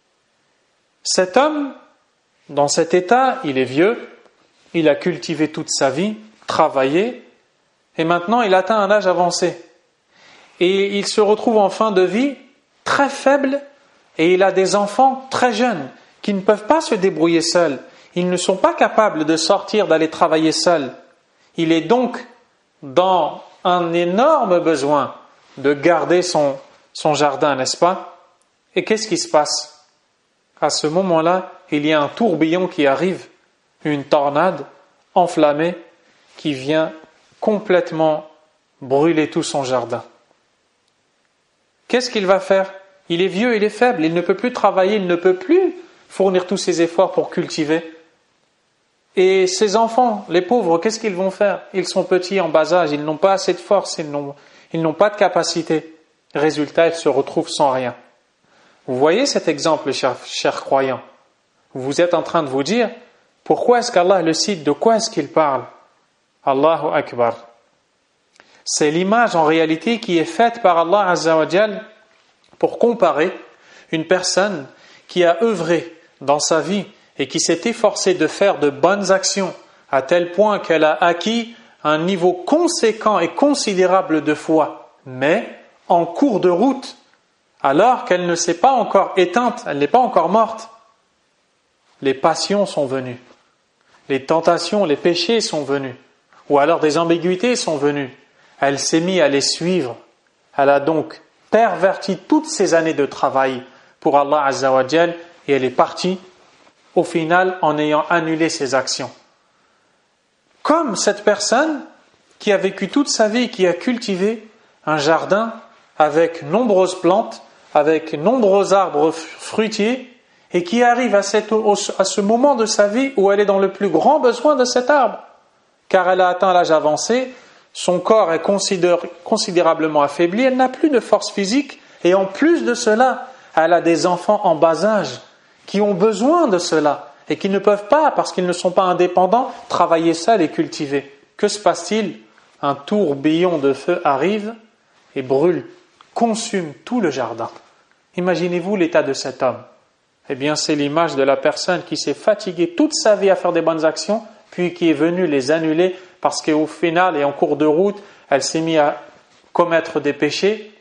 Cet homme, dans cet état, il est vieux, il a cultivé toute sa vie, travaillé, et maintenant il atteint un âge avancé. Et il se retrouve en fin de vie très faible, et il a des enfants très jeunes qui ne peuvent pas se débrouiller seuls. Ils ne sont pas capables de sortir, d'aller travailler seuls. Il est donc dans un énorme besoin de garder son, son jardin, n'est-ce pas? Et qu'est-ce qui se passe? À ce moment-là, il y a un tourbillon qui arrive, une tornade enflammée qui vient complètement brûler tout son jardin. Qu'est-ce qu'il va faire? Il est vieux, il est faible, il ne peut plus travailler, il ne peut plus fournir tous ses efforts pour cultiver. Et ses enfants, les pauvres, qu'est-ce qu'ils vont faire? Ils sont petits, en bas âge, ils n'ont pas assez de force, ils n'ont, ils n'ont pas de capacité. Résultat, ils se retrouvent sans rien. Vous voyez cet exemple, chers, chers croyants? Vous êtes en train de vous dire, pourquoi est-ce qu'Allah le cite? De quoi est-ce qu'il parle? Allahu Akbar. C'est l'image en réalité qui est faite par Allah Azza wa Jal pour comparer une personne qui a œuvré dans sa vie et qui s'est efforcée de faire de bonnes actions à tel point qu'elle a acquis un niveau conséquent et considérable de foi, mais en cours de route, alors qu'elle ne s'est pas encore éteinte, elle n'est pas encore morte, les passions sont venues, les tentations, les péchés sont venus, ou alors des ambiguïtés sont venues. Elle s'est mise à les suivre. Elle a donc perverti toutes ces années de travail pour Allah Azza wa Jal et elle est partie au final en ayant annulé ses actions. Comme cette personne qui a vécu toute sa vie, qui a cultivé un jardin avec nombreuses plantes, avec nombreux arbres fruitiers et qui arrive à, cette, à ce moment de sa vie où elle est dans le plus grand besoin de cet arbre car elle a atteint l'âge avancé, son corps est considérablement affaibli, elle n'a plus de force physique et en plus de cela, elle a des enfants en bas âge qui ont besoin de cela et qui ne peuvent pas, parce qu'ils ne sont pas indépendants, travailler seuls et cultiver. Que se passe-t-il? Un tourbillon de feu arrive et brûle, consume tout le jardin. Imaginez-vous l'état de cet homme. Eh bien, c'est l'image de la personne qui s'est fatiguée toute sa vie à faire des bonnes actions, puis qui est venue les annuler parce qu'au final et en cours de route, elle s'est mise à commettre des péchés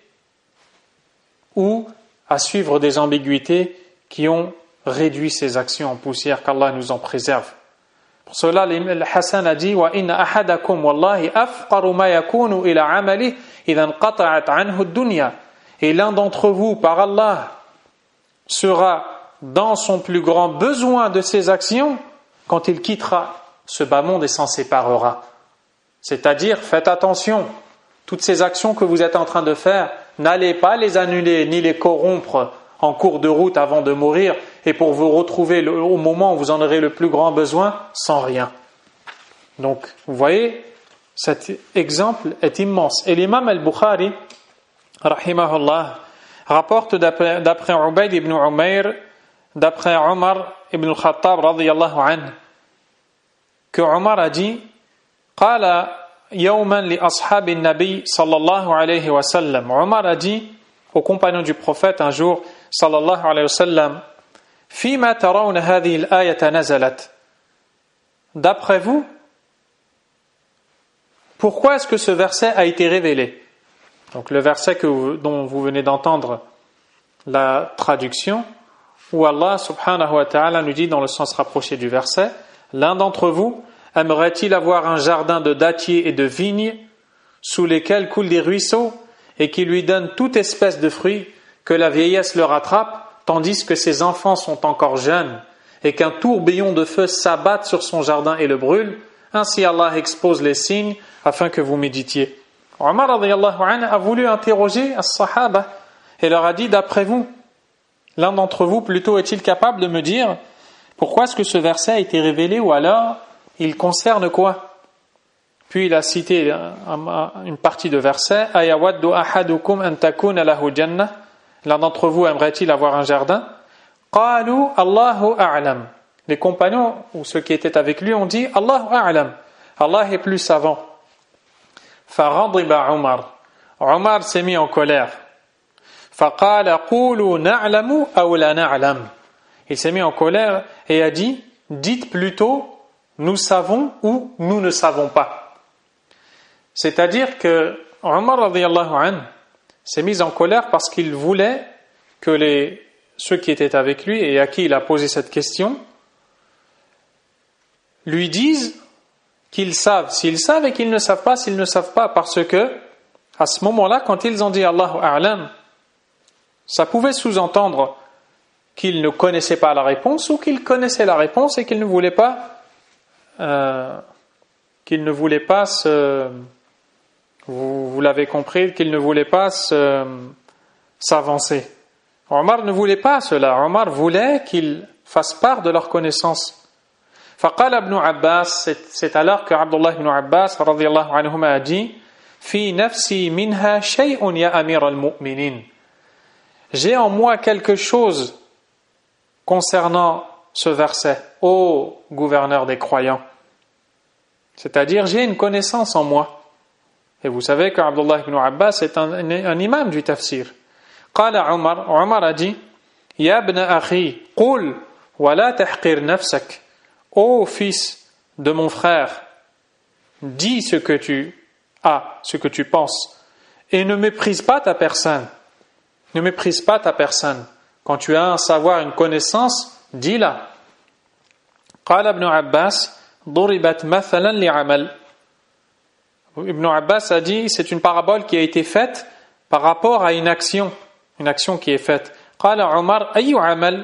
ou à suivre des ambiguïtés qui ont réduit ses actions en poussière, qu'Allah nous en préserve. Pour cela, le Hassan a dit wa inna ahadakum wallahi afqaru ma yakunu ila amali idha inqata'at anhu ad-dunya. Et l'un d'entre vous, par Allah, sera dans son plus grand besoin de ses actions quand il quittera ce bas monde et s'en séparera. C'est-à-dire, faites attention, toutes ces actions que vous êtes en train de faire, n'allez pas les annuler ni les corrompre en cours de route avant de mourir et pour vous retrouver au moment où vous en aurez le plus grand besoin sans rien. Donc, vous voyez, cet exemple est immense. Et l'imam al-Bukhari, rahimahullah, rapporte d'après, d'après Ubayd ibn Umayr, d'après Omar ibn al-Khattab radiyallahu anhu, que Omar a dit: قال يوما لأصحاب النبي صلى الله عليه وسلم. Omar a dit aux compagnons du prophète un jour, sallallahu alayhi wa sallam, فيما ترون هذه الآية نزلت. D'après vous, pourquoi est-ce que ce verset a été révélé? Donc le verset que vous, dont vous venez d'entendre la traduction, où Allah subhanahu wa ta'ala nous dit dans le sens rapproché du verset, l'un d'entre vous aimerait-il avoir un jardin de dattiers et de vignes sous lesquels coulent des ruisseaux et qui lui donnent toute espèce de fruits, que la vieillesse le rattrape tandis que ses enfants sont encore jeunes et qu'un tourbillon de feu s'abatte sur son jardin et le brûle? Ainsi Allah expose les signes afin que vous méditiez. Omar radiyallahu anhu a voulu interroger as-sahaba et leur a dit, d'après vous, l'un d'entre vous plutôt est-il capable de me dire pourquoi est-ce que ce verset a été révélé, ou alors il concerne quoi? Puis il a cité une partie de verset, ayawaddu ahadukum an takuna lahu jannah, l'un d'entre vous aimerait-il avoir un jardin? Qalu Allahu a'lam. Les compagnons ou ceux qui étaient avec lui ont dit Allahu a'lam, Allah est plus savant. Faradiba Omar. Omar s'est mis en colère. Faqala qulu na'lamu aw la na'lam. Il s'est mis en colère et a dit, dites plutôt nous savons ou nous ne savons pas. C'est-à-dire que Omar radiyallahu anhu s'est mis en colère parce qu'il voulait que les, ceux qui étaient avec lui et à qui il a posé cette question lui disent qu'ils savent, s'ils savent, et qu'ils ne savent pas, s'ils ne savent pas, parce que à ce moment-là, quand ils ont dit Allahu a'lam, ça pouvait sous-entendre qu'ils ne connaissaient pas la réponse, ou qu'ils connaissaient la réponse et qu'ils ne voulaient pas euh, qu'ils ne voulaient pas se, vous, vous l'avez compris, qu'ils ne voulaient pas se, s'avancer. Omar ne voulait pas cela. Omar voulait qu'ils fassent part de leur connaissance. فقال ابن عباس, c'est alors que Abdullah ibn Abbas radiyallahu anhuma a dit, في نفسي منها شيء يا أمير المؤمنين. J'ai en moi quelque chose concernant ce verset, ô gouverneur des croyants. C'est-à-dire, j'ai une connaissance en moi. Et vous savez que Abdullah ibn Abbas est un, un imam du tafsir. قال عمر, Omar a dit, يا ابن أخي قل ولا تحقر نفسك. Ô fils de mon frère, dis ce que tu as, ce que tu penses, et ne méprise pas ta personne. Ne méprise pas ta personne. Quand tu as un savoir, une connaissance, dis-la. قال ابن عباس ضربت مثلا لعمل. Ibn Abbas a dit, c'est une parabole qui a été faite par rapport à une action, une action qui est faite. قال عمر أي عمل.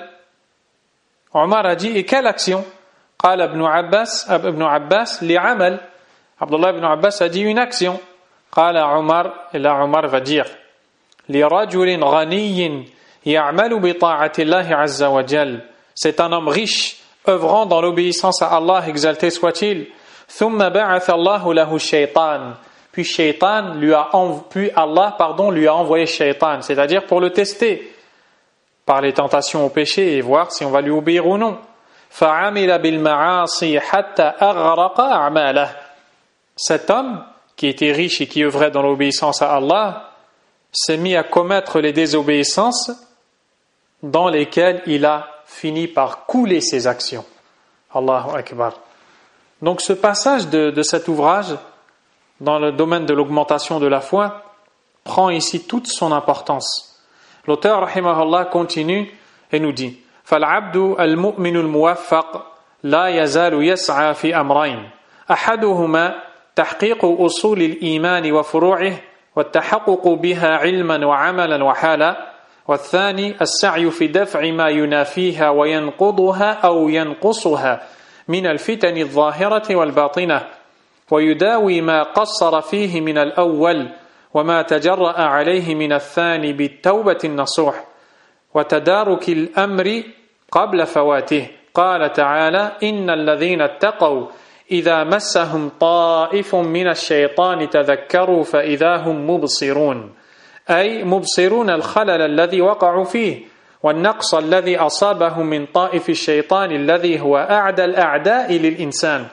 Omar a dit, et quelle action? قال ابن عباس ابن عباس لعمل. Abdullah ibn Abbas a dit une action. قال عمر, et là Omar va dire, لرجل غني يعمل بطاعة الله عز وجل. C'est un homme riche œuvrant dans l'obéissance à Allah, exalté soit-il. ثم بعث الله له الشيطان. Puis Shaitan lui a puis Allah pardon lui a envoyé Shaitan, c'est-à-dire pour le tester par les tentations au péché et voir si on va lui obéir ou non. فعمل بالمعاصي حتى أغرق أعماله. Cet homme qui était riche et qui œuvrait dans l'obéissance à Allah s'est mis à commettre les désobéissances dans lesquelles il a fini par couler ses actions. Allahu Akbar. Donc ce passage de, de cet ouvrage dans le domaine de l'augmentation de la foi prend ici toute son importance. L'auteur rahimahullah continue et nous dit فالعبد المؤمن الموفق لا يزال يسعى في أمرين أحدهما تحقيق أصول الإيمان وفروعه والتحقق بها علما وعملا وحالا والثاني السعي في دفع ما ينافيها وينقضها أو ينقصها من الفتن الظاهرة والباطنة ويداوي ما قصر فيه من الأول وما تجرأ عليه من الثاني بالتوبة النصوح وتدارك الأمر قبل فواته. قال تعالى إن الذين اتقوا إذا مسهم طائف من الشيطان تذكروا فإذا هم مبصرون أي مبصرون الخلل الذي وقعوا فيه والنقص الذي أصابهم من طائف الشيطان الذي هو أعدى الأعداء للإنسان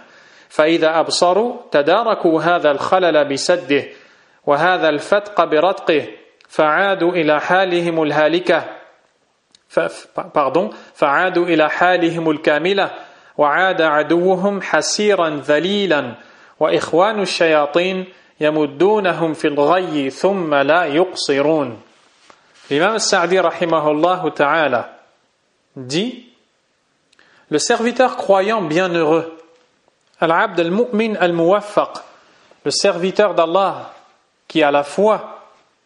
فإذا أبصروا تداركوا هذا الخلل بسده وهذا الفتق برتقه فعادوا إلى حالهم الهالكة pardon فعادوا إلى حالهم الكاملة وعاد عدوهم حسيرا ذليلا وإخوان الشياطين يمدونهم في الغي ثم لا يقصرون. L'imam Sa'di rahimahullah ta'ala dit: le serviteur croyant bienheureux, al-abd al-mu'min al-muwaffaq, le serviteur d'Allah qui a la foi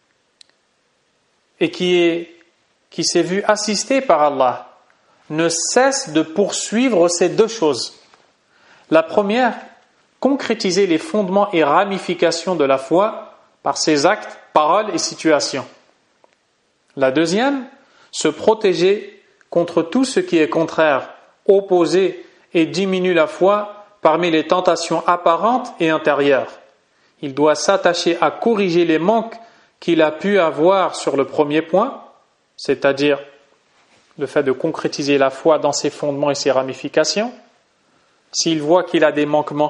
et qui est qui s'est vu assisté par Allah, ne cesse de poursuivre ces deux choses. La première, concrétiser les fondements et ramifications de la foi par ses actes, paroles et situations. La deuxième, se protéger contre tout ce qui est contraire, opposé et diminue la foi parmi les tentations apparentes et intérieures. Il doit s'attacher à corriger les manques qu'il a pu avoir sur le premier point, c'est-à-dire le fait de concrétiser la foi dans ses fondements et ses ramifications. S'il voit qu'il a des manquements,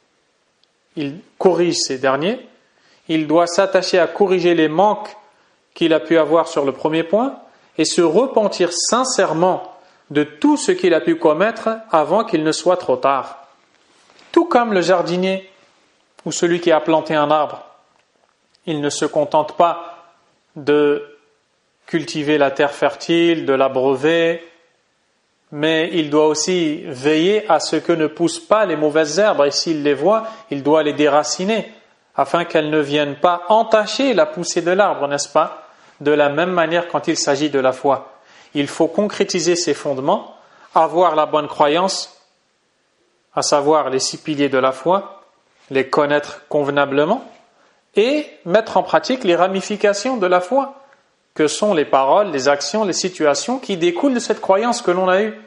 il corrige ces derniers. Il doit s'attacher à corriger les manques qu'il a pu avoir sur le premier point et se repentir sincèrement de tout ce qu'il a pu commettre avant qu'il ne soit trop tard. Tout comme le jardinier ou celui qui a planté un arbre, il ne se contente pas de cultiver la terre fertile, de l'abreuver, mais il doit aussi veiller à ce que ne poussent pas les mauvaises herbes, et s'il les voit, il doit les déraciner, afin qu'elles ne viennent pas entacher la poussée de l'arbre, n'est-ce pas? De la même manière quand il s'agit de la foi. Il faut concrétiser ses fondements, avoir la bonne croyance, à savoir les six piliers de la foi, les connaître convenablement, et mettre en pratique les ramifications de la foi, que sont les paroles, les actions, les situations qui découlent de cette croyance que l'on a eue.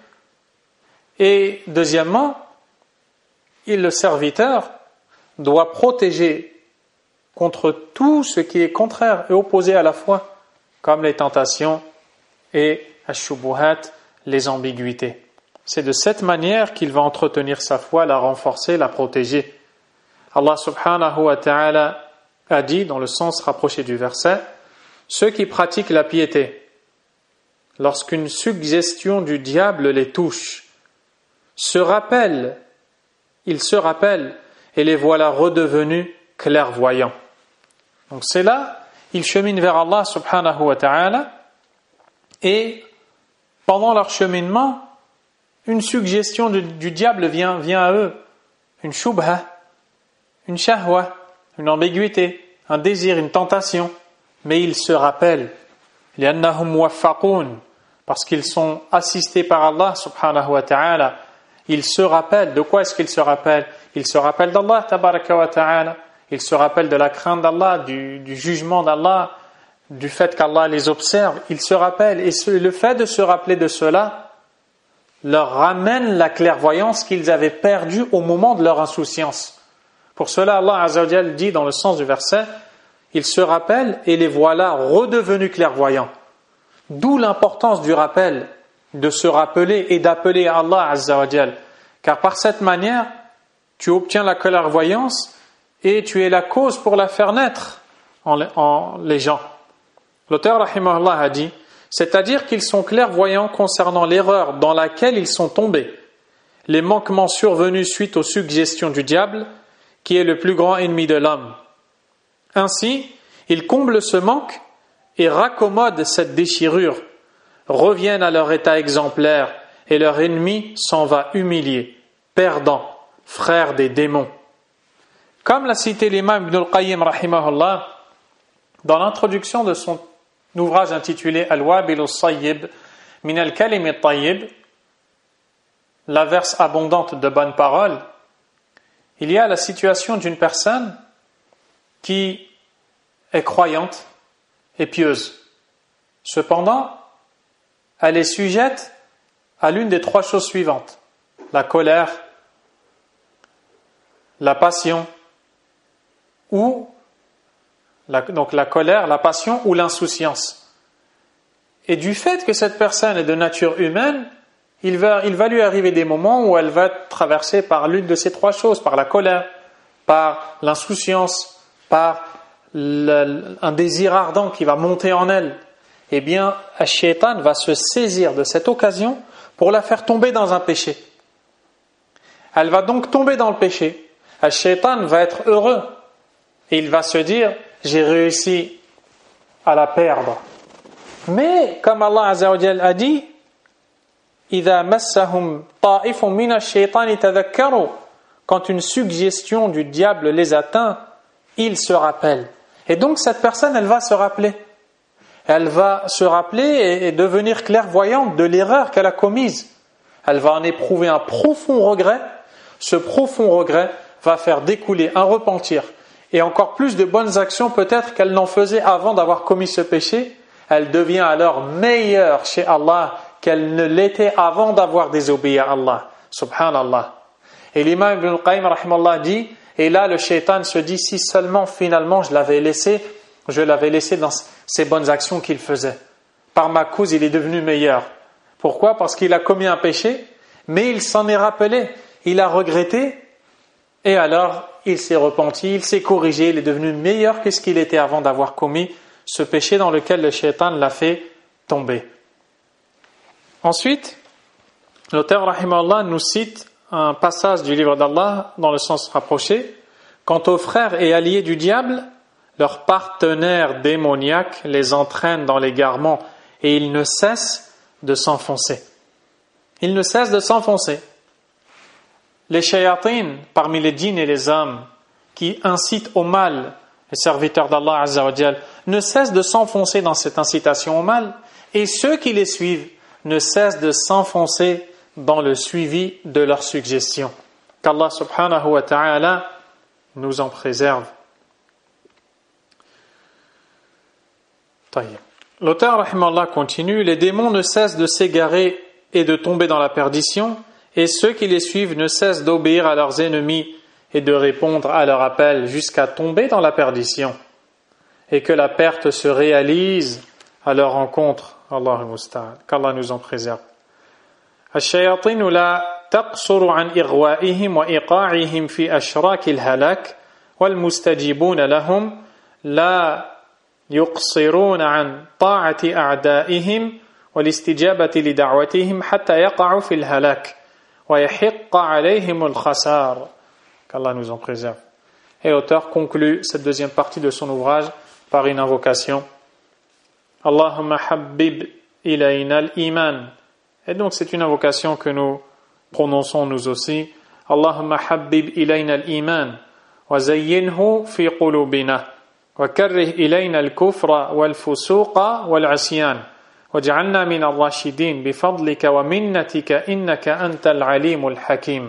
Et deuxièmement, il, le serviteur doit protéger contre tout ce qui est contraire et opposé à la foi, comme les tentations et ash-shubuhat, les ambiguïtés. C'est de cette manière qu'il va entretenir sa foi, la renforcer, la protéger. Allah subhanahu wa ta'ala a dit, dans le sens rapproché du verset, ceux qui pratiquent la piété, lorsqu'une suggestion du diable les touche, se rappellent, ils se rappellent, et les voilà redevenus clairvoyants. Donc c'est là, ils cheminent vers Allah subhanahu wa ta'ala, et pendant leur cheminement, une suggestion du, du diable vient, vient à eux, une shubha, une shahwa, une ambiguïté, un désir, une tentation. Mais ils se rappellent, لأنهم موفقون, parce qu'ils sont assistés par Allah subhanahu wa ta'ala. Ils se rappellent. De quoi est-ce qu'ils se rappellent? Ils se rappellent d'Allah tabaraka wa ta'ala. Ils se rappellent de la crainte d'Allah, du, du jugement d'Allah, du fait qu'Allah les observe. Ils se rappellent. Et ce, le fait de se rappeler de cela leur ramène la clairvoyance qu'ils avaient perdue au moment de leur insouciance. Pour cela, Allah azza wa jalla dit dans le sens du verset, ils se rappellent et les voilà redevenus clairvoyants. D'où l'importance du rappel, de se rappeler et d'appeler à Allah azza wa jalla. Car par cette manière, tu obtiens la clairvoyance et tu es la cause pour la faire naître en, en les gens. L'auteur rahimahullah a dit, c'est-à-dire qu'ils sont clairvoyants concernant l'erreur dans laquelle ils sont tombés, les manquements survenus suite aux suggestions du diable, qui est le plus grand ennemi de l'homme. Ainsi, ils comblent ce manque et raccommodent cette déchirure, reviennent à leur état exemplaire et leur ennemi s'en va humilié, perdant, frère des démons. Comme l'a cité l'imam Ibn al-Qayyim rahimahullah dans l'introduction de son ouvrage intitulé Al-Wabil al-Sayyib min al-Kalim al-Tayyib, la verse abondante de bonnes paroles, il y a la situation d'une personne qui est croyante et pieuse. Cependant, elle est sujette à l'une des trois choses suivantes: la colère, la passion, ou la, donc la colère, la passion ou l'insouciance. Et du fait que cette personne est de nature humaine, il va, il va lui arriver des moments où elle va être traversée par l'une de ces trois choses, par la colère, par l'insouciance, par le, un désir ardent qui va monter en elle. Eh bien, Ash-Shaytan va se saisir de cette occasion pour la faire tomber dans un péché. Elle va donc tomber dans le péché. Ash-Shaytan va être heureux et il va se dire, j'ai réussi à la perdre. Mais, comme Allah Azza wa Jal a dit, إِذَا مَسَّهُمْ طَائِفٌ مِنَ الشَّيْطَانِ تَذَكَّرُوا. Quand une suggestion du diable les atteint, ils se rappellent. Et donc cette personne, elle va se rappeler. Elle va se rappeler et devenir clairvoyante de l'erreur qu'elle a commise. Elle va en éprouver un profond regret. Ce profond regret va faire découler un repentir et encore plus de bonnes actions peut-être qu'elle n'en faisait avant d'avoir commis ce péché. Elle devient alors meilleure chez Allah qu'elle ne l'était avant d'avoir désobéi à Allah. Subhanallah. Et l'imam Ibn al-Qayyim rahimallah dit, et là le shaitan se dit, si seulement finalement je l'avais laissé, je l'avais laissé dans ces bonnes actions qu'il faisait. Par ma cause, il est devenu meilleur. Pourquoi ? Parce qu'il a commis un péché, mais il s'en est rappelé, il a regretté, et alors il s'est repenti, il s'est corrigé, il est devenu meilleur que ce qu'il était avant d'avoir commis ce péché dans lequel le shaitan l'a fait tomber. Ensuite, l'auteur rahimahullah nous cite un passage du livre d'Allah dans le sens rapproché. Quant aux frères et alliés du diable, leurs partenaires démoniaques les entraînent dans l'égarement et ils ne cessent de s'enfoncer. Ils ne cessent de s'enfoncer. Les shayatines, parmi les djinns et les hommes, qui incitent au mal, les serviteurs d'Allah Azza wa Jal, ne cessent de s'enfoncer dans cette incitation au mal, et ceux qui les suivent ne cessent de s'enfoncer dans le suivi de leurs suggestions. Qu'Allah subhanahu wa ta'ala nous en préserve. L'auteur rahimallah continue, les démons ne cessent de s'égarer et de tomber dans la perdition, et ceux qui les suivent ne cessent d'obéir à leurs ennemis et de répondre à leur appel jusqu'à tomber dans la perdition, et que la perte se réalise à leur rencontre. Allahu musta'an, qu'Allah nous en préserve. الشياطين لا تقصر عن إغوائهم وإيقاعهم في أشراك الهلاك والمستجيبون لهم لا يقصرون عن طاعة أعدائهم والاستجابة لدعوتهم حتى يقعوا في الهلاك ويحق عليهم الخسار. Qu'Allah nous en préserve. Et l'auteur conclut cette deuxième partie de son ouvrage par une invocation. Allahumma habbib ilayna al-iman. Et donc c'est une invocation que nous prononçons nous aussi. Allahumma habbib ilayna al-iman wa zayyinhu fi qulubina wa karrih ilayna al-kufra wal-fusuqa wal-asyan waj'alna min ar-rashidin bi fadlika wa minnatika innaka antal alimul hakim.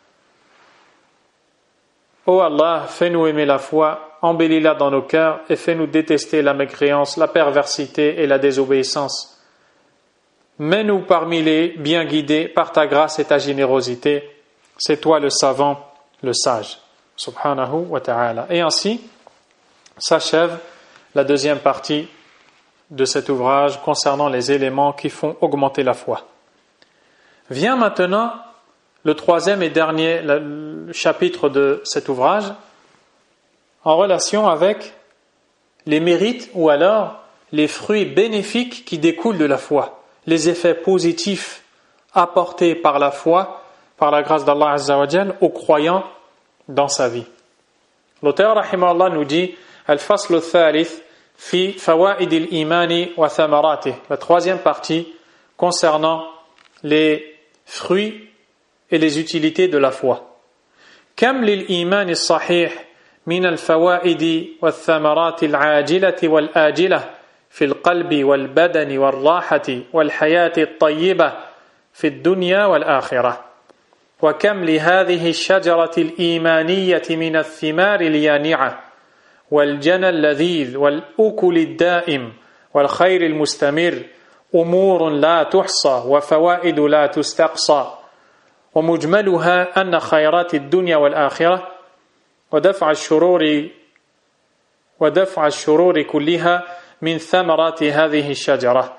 Ô Allah, fais-nous aimer la foi, embellis-la dans nos cœurs et fais-nous détester la mécréance, la perversité et la désobéissance. Mets-nous parmi les bien guidés par ta grâce et ta générosité. C'est toi le savant, le sage. Subhanahu wa ta'ala. Et ainsi s'achève la deuxième partie de cet ouvrage concernant les éléments qui font augmenter la foi. Vient maintenant le troisième et dernier le chapitre de cet ouvrage en relation avec les mérites ou alors les fruits bénéfiques qui découlent de la foi, les effets positifs apportés par la foi, par la grâce d'Allah Azza wa Jal aux croyants dans sa vie. L'auteur rahimahullah nous dit Al-Fasl al-Thalith fi fawaid al-imani wa thamarati, la troisième partie concernant les fruits et les utilités de la foi. Kam lil iman as-sahih min al-fawaid wa thamarat al-ajilah wal-ajilah fi al-qalbi wal-badani wal-rahati wal-hayati at-tayyibah fi ad-dunya wal-akhirah. وكم لهذه الشجرة الإيمانية من الثمار اليانعة والجنى اللذيذ والأكل الدائم والخير المستمر أمور لا تحصى وفوائد لا تستقصى ومجملها أن خيرات الدنيا والآخرة ودفع الشرور ودفع الشرور كلها من ثمرات هذه الشجرة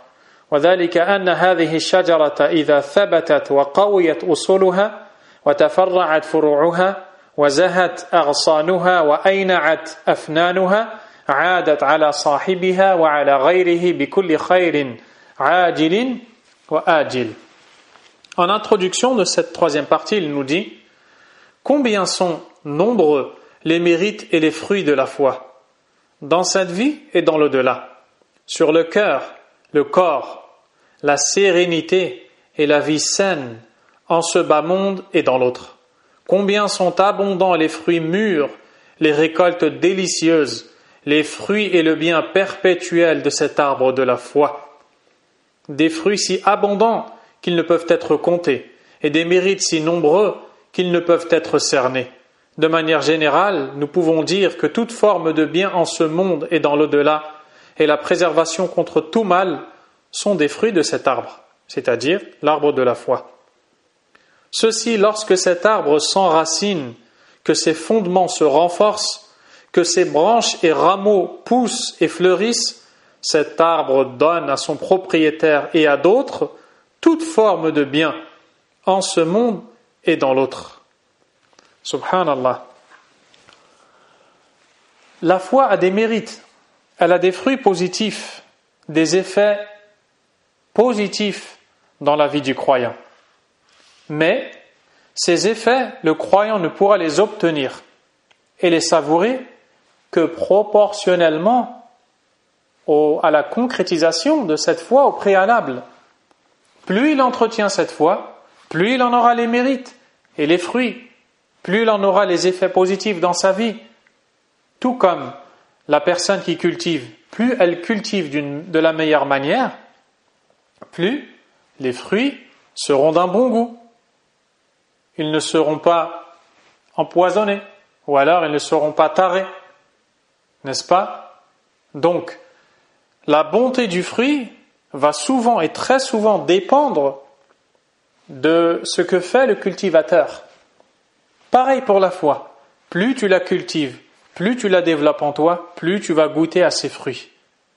وذلك أن هذه الشجرة إذا ثبتت وقويت أصولها وتفرعت فروعها وزهت أغصانها وأينعت أفنانها عادت على صاحبها وعلى غيره بكل خير عاجل وآجل. En introduction de cette troisième partie, il nous dit combien sont nombreux les mérites et les fruits de la foi dans cette vie et dans l'au-delà, sur le cœur, le corps, la sérénité et la vie saine en ce bas monde et dans l'autre. Combien sont abondants les fruits mûrs, les récoltes délicieuses, les fruits et le bien perpétuel de cet arbre de la foi. Des fruits si abondants qu'ils ne peuvent être comptés, et des mérites si nombreux qu'ils ne peuvent être cernés. De manière générale, nous pouvons dire que toute forme de bien en ce monde et dans l'au-delà, et la préservation contre tout mal, sont des fruits de cet arbre, c'est-à-dire l'arbre de la foi. Ceci, lorsque cet arbre s'enracine, que ses fondements se renforcent, que ses branches et rameaux poussent et fleurissent, cet arbre donne à son propriétaire et à d'autres toute forme de bien en ce monde et dans l'autre. Subhanallah. La foi a des mérites, elle a des fruits positifs, des effets positifs dans la vie du croyant. Mais ces effets, le croyant ne pourra les obtenir et les savourer que proportionnellement au, à la concrétisation de cette foi au préalable. Plus il entretient cette foi, plus il en aura les mérites et les fruits, plus il en aura les effets positifs dans sa vie. Tout comme la personne qui cultive, plus elle cultive d'une, de la meilleure manière, plus les fruits seront d'un bon goût. Ils ne seront pas empoisonnés, ou alors ils ne seront pas tarés, n'est-ce pas? Donc, la bonté du fruit va souvent et très souvent dépendre de ce que fait le cultivateur. Pareil pour la foi. Plus tu la cultives, plus tu la développes en toi, plus tu vas goûter à ses fruits.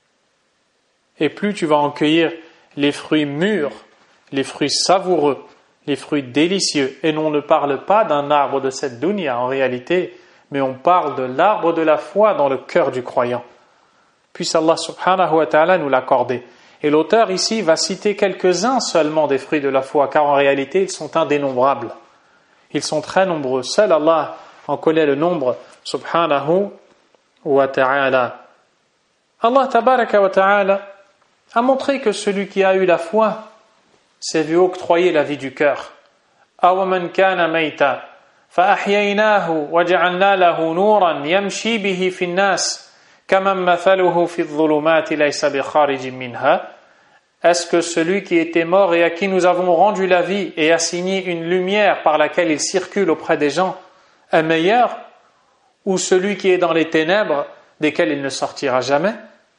Et plus tu vas en cueillir les fruits mûrs, les fruits savoureux, les fruits délicieux. Et on ne parle pas d'un arbre de cette dunya en réalité, mais on parle de l'arbre de la foi dans le cœur du croyant. Puisse Allah subhanahu wa ta'ala nous l'accorder. Et l'auteur ici va citer quelques-uns seulement des fruits de la foi, car en réalité ils sont indénombrables. Ils sont très nombreux. Seul Allah en connaît le nombre, subhanahu wa ta'ala. Allah tabaraka wa ta'ala a montré que celui qui a eu la foi s'est vu octroyer la vie du cœur. أَوَمَنْ كَانَ مَيْتًا فَأَحْيَيْنَاهُ وَجَعَلْنَا لَهُ نُورًا يَمْشِي بِهِ فِي النَّاسِ كَمَنْ مَثَلُهُ فِي الظُّلُمَاتِ لَيْسَ بِخَارِجٍ مِنْهَا. Est-ce que celui qui était mort et à qui nous avons rendu la vie et assigné une lumière par laquelle il circule auprès des gens est meilleur, ou celui qui est dans les ténèbres desquelles il ne sortira jamais?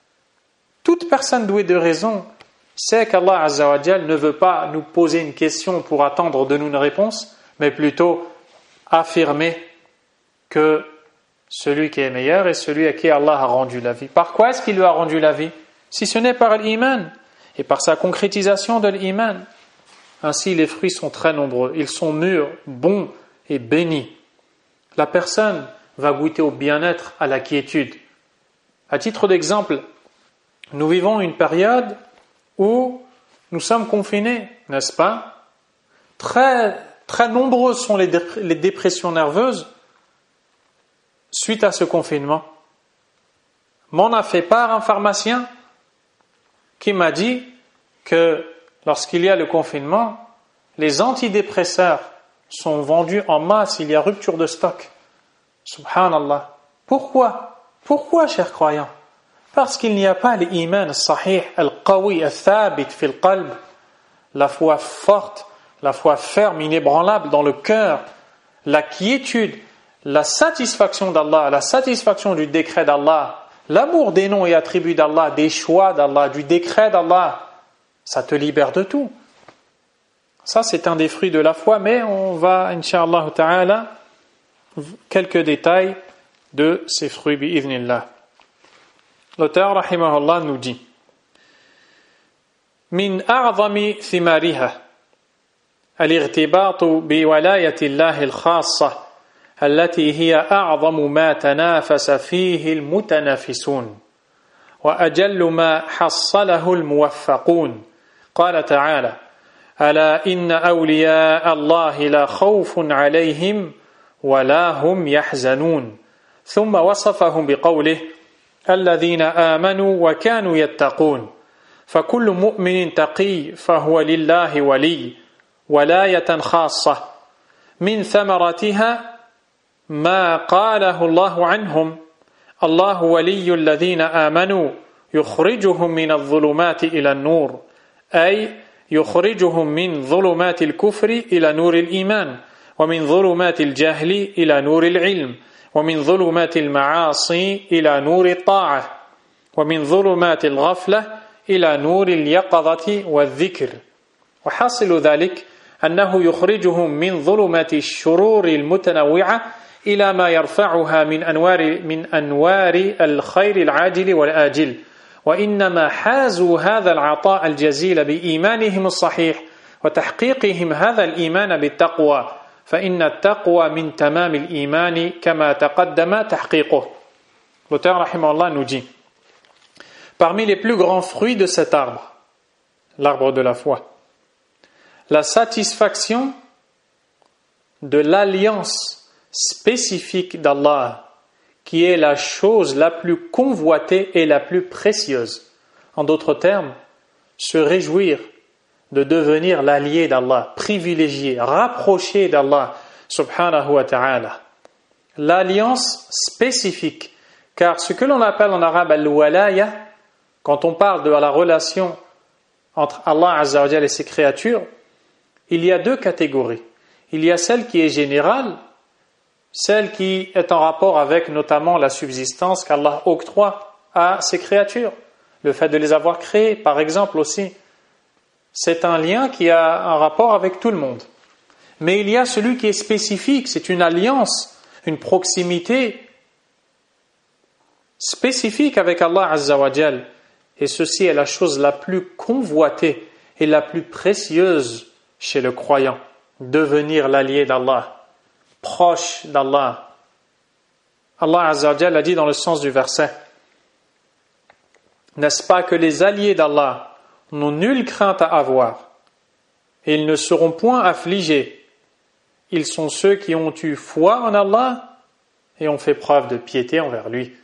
Toute personne douée de raison sait qu'Allah Azza wa Jal ne veut pas nous poser une question pour attendre de nous une réponse, mais plutôt affirmer que celui qui est meilleur est celui à qui Allah a rendu la vie. Par quoi est-ce qu'il lui a rendu la vie? Si ce n'est par l'iman et par sa concrétisation de l'iman. Ainsi, les fruits sont très nombreux. Ils sont mûrs, bons et bénis. La personne va goûter au bien-être, à la quiétude. À titre d'exemple, nous vivons une période où nous sommes confinés, n'est-ce pas? Très, très nombreuses sont les, dé- les dépressions nerveuses suite à ce confinement. M'en a fait part un pharmacien qui m'a dit que lorsqu'il y a le confinement, les antidépresseurs sont vendus en masse, il y a rupture de stock. Subhanallah. Pourquoi? Pourquoi, chers croyants? Parce qu'il n'y a pas l'iman sahih, al-qawi, al-thabit fil qalb, la foi forte, la foi ferme, inébranlable dans le cœur, la quiétude, la satisfaction d'Allah, la satisfaction du décret d'Allah, l'amour des noms et attributs d'Allah, des choix d'Allah, du décret d'Allah, ça te libère de tout. Ça, c'est un des fruits de la foi, mais on va, incha'Allah ta'ala, quelques détails de ces fruits, bi'idhnillah. L'auteur, rahimahullah, nous dit من أعظم ثمارها الارتباط بولاية الله الخاصة التي هي أعظم ما تنافس فيه المتنافسون وأجل ما حصله الموفقون. قال تعالى: ألا إن أولياء الله لا خوف عليهم ولا هم يحزنون. ثم وصفهم بقوله: الذين آمنوا وكانوا يتقون. فكل مؤمن تقي فهو لله ولي ولاية خاصة من ثمرتها ما قاله الله عنهم: الله ولي الذين آمنوا يخرجهم من الظلمات إلى النور، أي يخرجهم من ظلمات الكفر إلى نور الإيمان، ومن ظلمات الجهل إلى نور العلم، ومن ظلمات المعاصي إلى نور الطاعة، ومن ظلمات الغفلة إلى نور اليقظة والذكر. وحاصل ذلك أنه يخرجهم من ظلمات الشرور المتنوعة إلى ما يرفعها من أنوار من أنوار الخير العاجل والآجل. وإنما حازوا هذا العطاء الجزيل بإيمانهم الصحيح وتحقيقهم هذا الإيمان بالتقوى، فإن التقوى من تمام الإيمان كما تقدم تحقيقه. L'auteur rahimahullah nous dit: parmi les plus grands fruits de cet arbre, l'arbre de la foi, la satisfaction de l'alliance spécifique d'Allah, qui est la chose la plus convoitée et la plus précieuse. En d'autres termes, se réjouir de devenir l'allié d'Allah, privilégié, rapproché d'Allah subhanahu wa ta'ala. L'alliance spécifique, car ce que l'on appelle en arabe al-walaya, quand on parle de la relation entre Allah azza wa jalla et ses créatures, il y a deux catégories. Il y a celle qui est générale, celle qui est en rapport avec notamment la subsistance qu'Allah octroie à ses créatures, le fait de les avoir créées, par exemple aussi. C'est un lien qui a un rapport avec tout le monde. Mais il y a celui qui est spécifique, c'est une alliance, une proximité spécifique avec Allah Azza wa Jal. Et ceci est la chose la plus convoitée et la plus précieuse chez le croyant, devenir l'allié d'Allah, proche d'Allah. Allah Azza wa Jal a dit dans le sens du verset: n'est-ce pas que les alliés d'Allah n'ont nulle crainte à avoir et ils ne seront point affligés? Ils sont ceux qui ont eu foi en Allah et ont fait preuve de piété envers lui.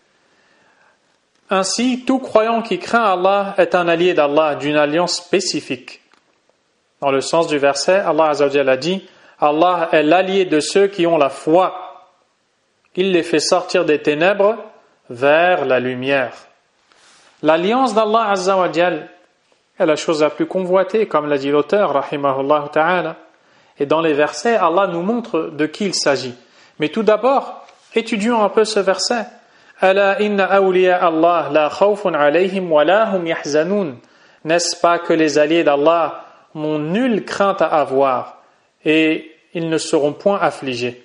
Ainsi, tout croyant qui craint Allah est un allié d'Allah, d'une alliance spécifique. Dans le sens du verset, Allah Azza wa Jalla a dit: Allah est l'allié de ceux qui ont la foi. Il les fait sortir des ténèbres vers la lumière. L'alliance d'Allah Azza wa Jalla est la chose la plus convoitée, comme l'a dit l'auteur, rahimahullah ta'ala. Et dans les versets, Allah nous montre de qui il s'agit. Mais tout d'abord, étudions un peu ce verset. Ala inna awliya Allah la khawfun alayhim wa la hum yahzanun. N'est-ce pas que les alliés d'Allah n'ont nulle crainte à avoir et ils ne seront point affligés?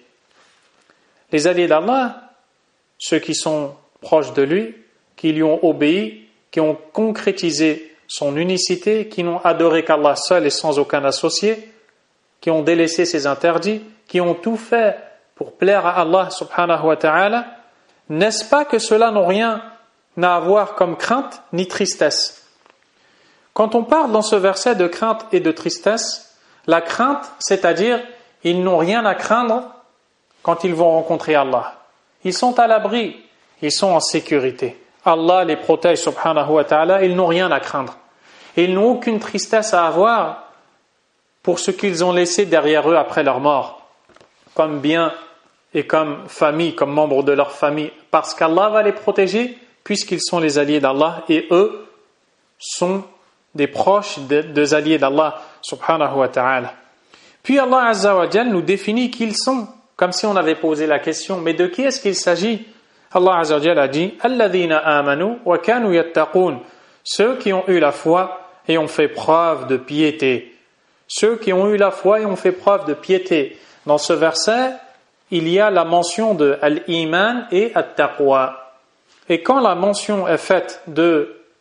Les alliés d'Allah, ceux qui sont proches de lui, qui lui ont obéi, qui ont concrétisé son unicité, qui n'ont adoré qu'Allah seul et sans aucun associé, qui ont délaissé ses interdits, qui ont tout fait pour plaire à Allah subhanahu wa ta'ala, n'est-ce pas que ceux-là n'ont rien à avoir comme crainte ni tristesse? Quand on parle dans ce verset de crainte et de tristesse, la crainte, c'est-à-dire ils n'ont rien à craindre quand ils vont rencontrer Allah. Ils sont à l'abri, ils sont en sécurité. Allah les protège subhanahu wa ta'ala, ils n'ont rien à craindre. Et ils n'ont aucune tristesse à avoir pour ce qu'ils ont laissé derrière eux après leur mort, comme bien et comme famille, comme membres de leur famille, parce qu'Allah va les protéger, puisqu'ils sont les alliés d'Allah, et eux sont des proches des de alliés d'Allah, subhanahu wa ta'ala. Puis Allah Azza wa Jal nous définit qui ils sont, comme si on avait posé la question, mais de qui est-ce qu'il s'agit? Allah Azza wa Jal a dit: alladhina amanu wa kanu yattaqun, ceux qui ont eu la foi et ont fait preuve de piété. Ceux qui ont eu la foi et ont fait preuve de piété. Dans ce verset, il y a la mention de al-iman et at-taqwa. Et quand la mention est faite de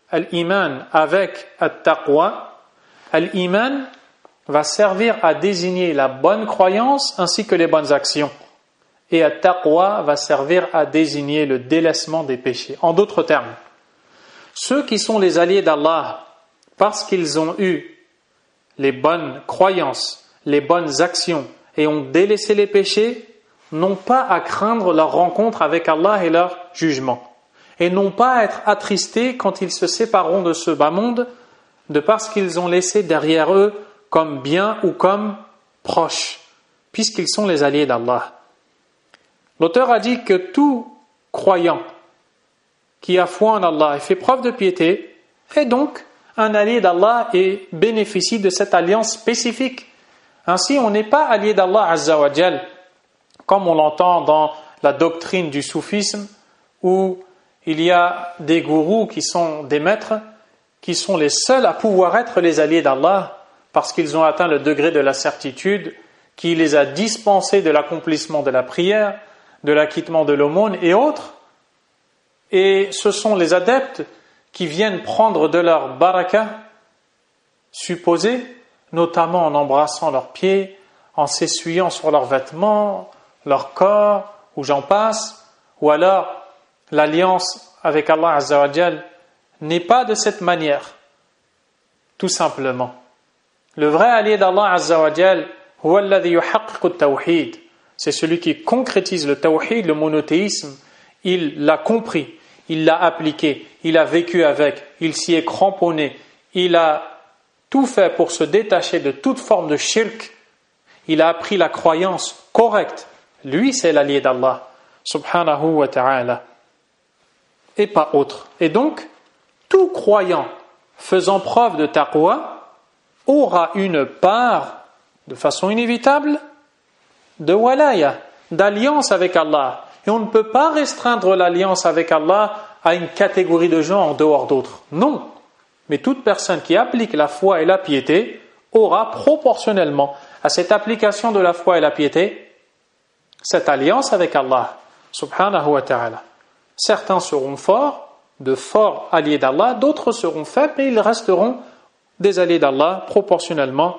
al-iman avec at-taqwa, al-iman va servir à désigner la bonne croyance ainsi que les bonnes actions. Et at-taqwa va servir à désigner le délaissement des péchés. En d'autres termes, ceux qui sont les alliés d'Allah parce qu'ils ont eu les bonnes croyances, les bonnes actions et ont délaissé les péchés, n'ont pas à craindre leur rencontre avec Allah et leur jugement. Et n'ont pas à être attristés quand ils se sépareront de ce bas monde, de parce qu'ils ont laissé derrière eux comme bien ou comme proches, puisqu'ils sont les alliés d'Allah. L'auteur a dit que tout croyant qui a foi en Allah et fait preuve de piété est donc un allié d'Allah et bénéficie de cette alliance spécifique. Ainsi, on n'est pas allié d'Allah Azza wa Jal, comme on l'entend dans la doctrine du soufisme, où il y a des gourous qui sont des maîtres, qui sont les seuls à pouvoir être les alliés d'Allah, parce qu'ils ont atteint le degré de la certitude, qui les a dispensés de l'accomplissement de la prière, de l'acquittement de l'aumône et autres. Et ce sont les adeptes qui viennent prendre de leur baraka supposé, notamment en embrassant leurs pieds, en s'essuyant sur leurs vêtements, leur corps, ou j'en passe, ou alors l'alliance avec Allah Azza wa Jal n'est pas de cette manière, tout simplement. Le vrai allié d'Allah Azza wa Jal, huwa alladhi yuhaqqiqu at-tawhid, c'est celui qui concrétise le tawhid, le monothéisme. Il l'a compris, il l'a appliqué, il a vécu avec, il s'y est cramponné, il a tout fait pour se détacher de toute forme de shirk. Il a appris la croyance correcte. Lui, c'est l'allié d'Allah, subhanahu wa ta'ala, et pas autre. Et donc, tout croyant faisant preuve de taqwa aura une part, de façon inévitable, de walaya, d'alliance avec Allah. Et on ne peut pas restreindre l'alliance avec Allah à une catégorie de gens en dehors d'autres. Non. Mais toute personne qui applique la foi et la piété aura proportionnellement à cette application de la foi et la piété cette alliance avec Allah, subhanahu wa ta'ala. Certains seront forts, de forts alliés d'Allah, d'autres seront faibles, mais ils resteront des alliés d'Allah proportionnellement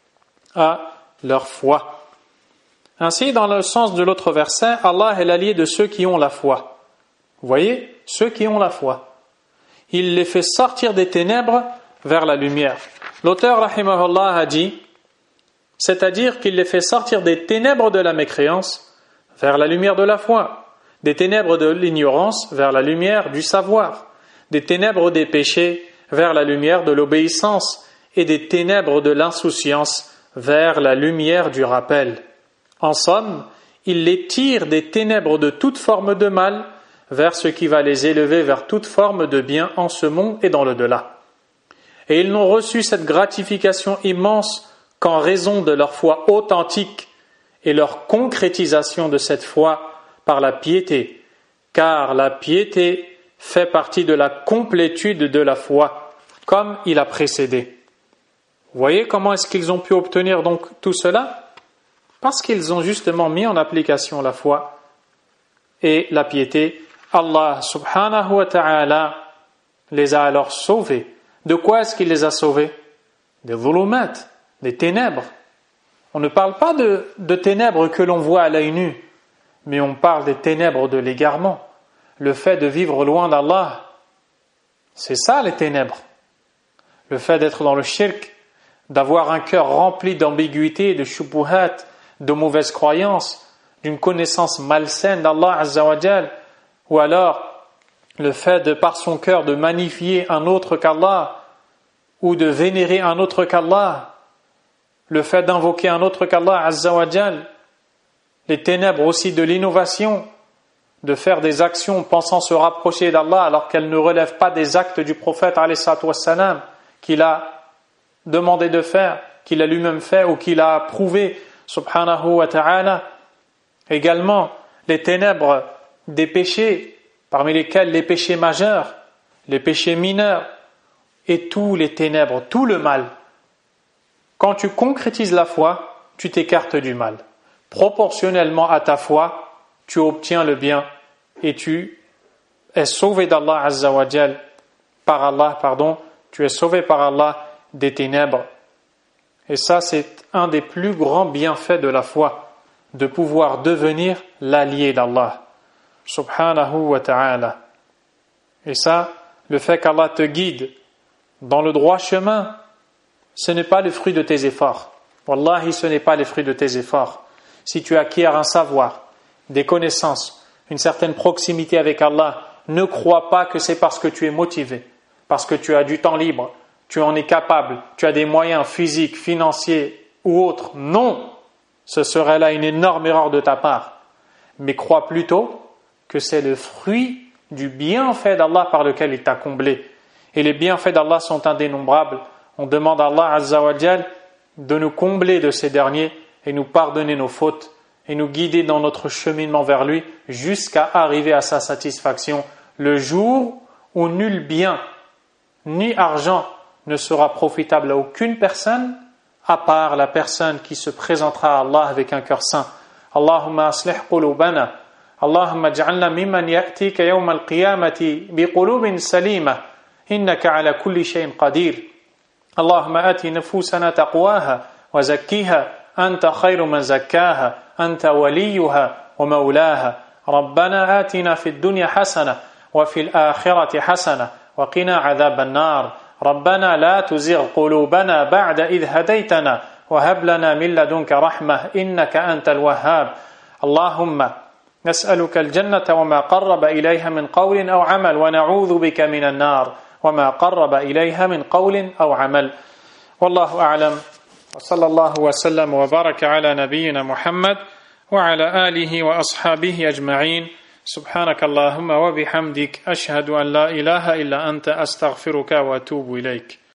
à leur foi. Ainsi, dans le sens de l'autre verset, Allah est l'allié de ceux qui ont la foi. Vous voyez, ceux qui ont la foi. Il les fait sortir des ténèbres vers la lumière. L'auteur, rahimahullah, a dit, c'est-à-dire qu'il les fait sortir des ténèbres de la mécréance vers la lumière de la foi, des ténèbres de l'ignorance vers la lumière du savoir, des ténèbres des péchés vers la lumière de l'obéissance et des ténèbres de l'insouciance vers la lumière du rappel. En somme, il les tire des ténèbres de toute forme de mal vers ce qui va les élever vers toute forme de bien en ce monde et dans l'au-delà. Et ils n'ont reçu cette gratification immense qu'en raison de leur foi authentique et leur concrétisation de cette foi par la piété, car la piété fait partie de la complétude de la foi, comme il a précédé. Vous voyez comment est-ce qu'ils ont pu obtenir donc tout cela? Parce qu'ils ont justement mis en application la foi et la piété. Allah subhanahu wa ta'ala les a alors sauvés. De quoi est-ce qu'il les a sauvés? Des dhulumat, des ténèbres. On ne parle pas de, de ténèbres que l'on voit à l'œil nu, mais on parle des ténèbres de l'égarement. Le fait de vivre loin d'Allah, c'est ça les ténèbres. Le fait d'être dans le shirk, d'avoir un cœur rempli d'ambiguïté, de shubuhat, de mauvaises croyances, d'une connaissance malsaine d'Allah Azza wa Jal, ou alors le fait de par son cœur de magnifier un autre qu'Allah, ou de vénérer un autre qu'Allah, le fait d'invoquer un autre qu'Allah Azza wa Jal, les ténèbres aussi de l'innovation, de faire des actions pensant se rapprocher d'Allah alors qu'elles ne relèvent pas des actes du prophète alayhi salatu wassalam, qu'il a demandé de faire, qu'il a lui-même fait ou qu'il a prouvé, subhanahu wa ta'ala. Également, les ténèbres des péchés, parmi lesquels les péchés majeurs, les péchés mineurs, et tous les ténèbres, tout le mal. Quand tu concrétises la foi, tu t'écartes du mal. Proportionnellement à ta foi, tu obtiens le bien et tu es sauvé d'Allah Azza wa Jal par Allah, pardon, tu es sauvé par Allah des ténèbres. Et ça, c'est un des plus grands bienfaits de la foi, de pouvoir devenir l'allié d'Allah, subhanahu wa ta'ala. Et ça, le fait qu'Allah te guide dans le droit chemin, ce n'est pas le fruit de tes efforts. Wallahi, ce n'est pas le fruit de tes efforts. Si tu acquiers un savoir, des connaissances, une certaine proximité avec Allah, ne crois pas que c'est parce que tu es motivé, parce que tu as du temps libre, tu en es capable, tu as des moyens physiques, financiers ou autres. Non, ce serait là une énorme erreur de ta part. Mais crois plutôt que c'est le fruit du bienfait d'Allah par lequel il t'a comblé. Et les bienfaits d'Allah sont indénombrables. On demande à Allah Azza wa Jal de nous combler de ces derniers et nous pardonner nos fautes et nous guider dans notre cheminement vers lui jusqu'à arriver à sa satisfaction le jour où nul bien ni argent ne sera profitable à aucune personne à part la personne qui se présentera à Allah avec un cœur saint. Allahumma aslih qulubana, Allahumma ij'alna mimman ya'tika yawm al-qiyamati biqulubin salima, innaka ala kulli shay'in qadir. Allahumma ati nufusana taqwaha wa zakkiha anta khayru man zakkaha anta waliyuha wa mawlaha. Rabbana atina fid dunya hasana wa fil akhirati hasana wa qina adhaban nar. ربنا لا تزغ قلوبنا بعد إذ هديتنا وهب لنا من لدنك رحمة إنك أنت الوهاب اللهم نسألك الجنة وما قرب إليها من قول أو عمل ونعوذ بك من النار وما قرب إليها من قول أو عمل والله أعلم وصلى الله وسلم وبارك على نبينا محمد وعلى آله وأصحابه أجمعين سبحانك اللهم وبحمدك أشهد أن لا إله إلا أنت أستغفرك وأتوب إليك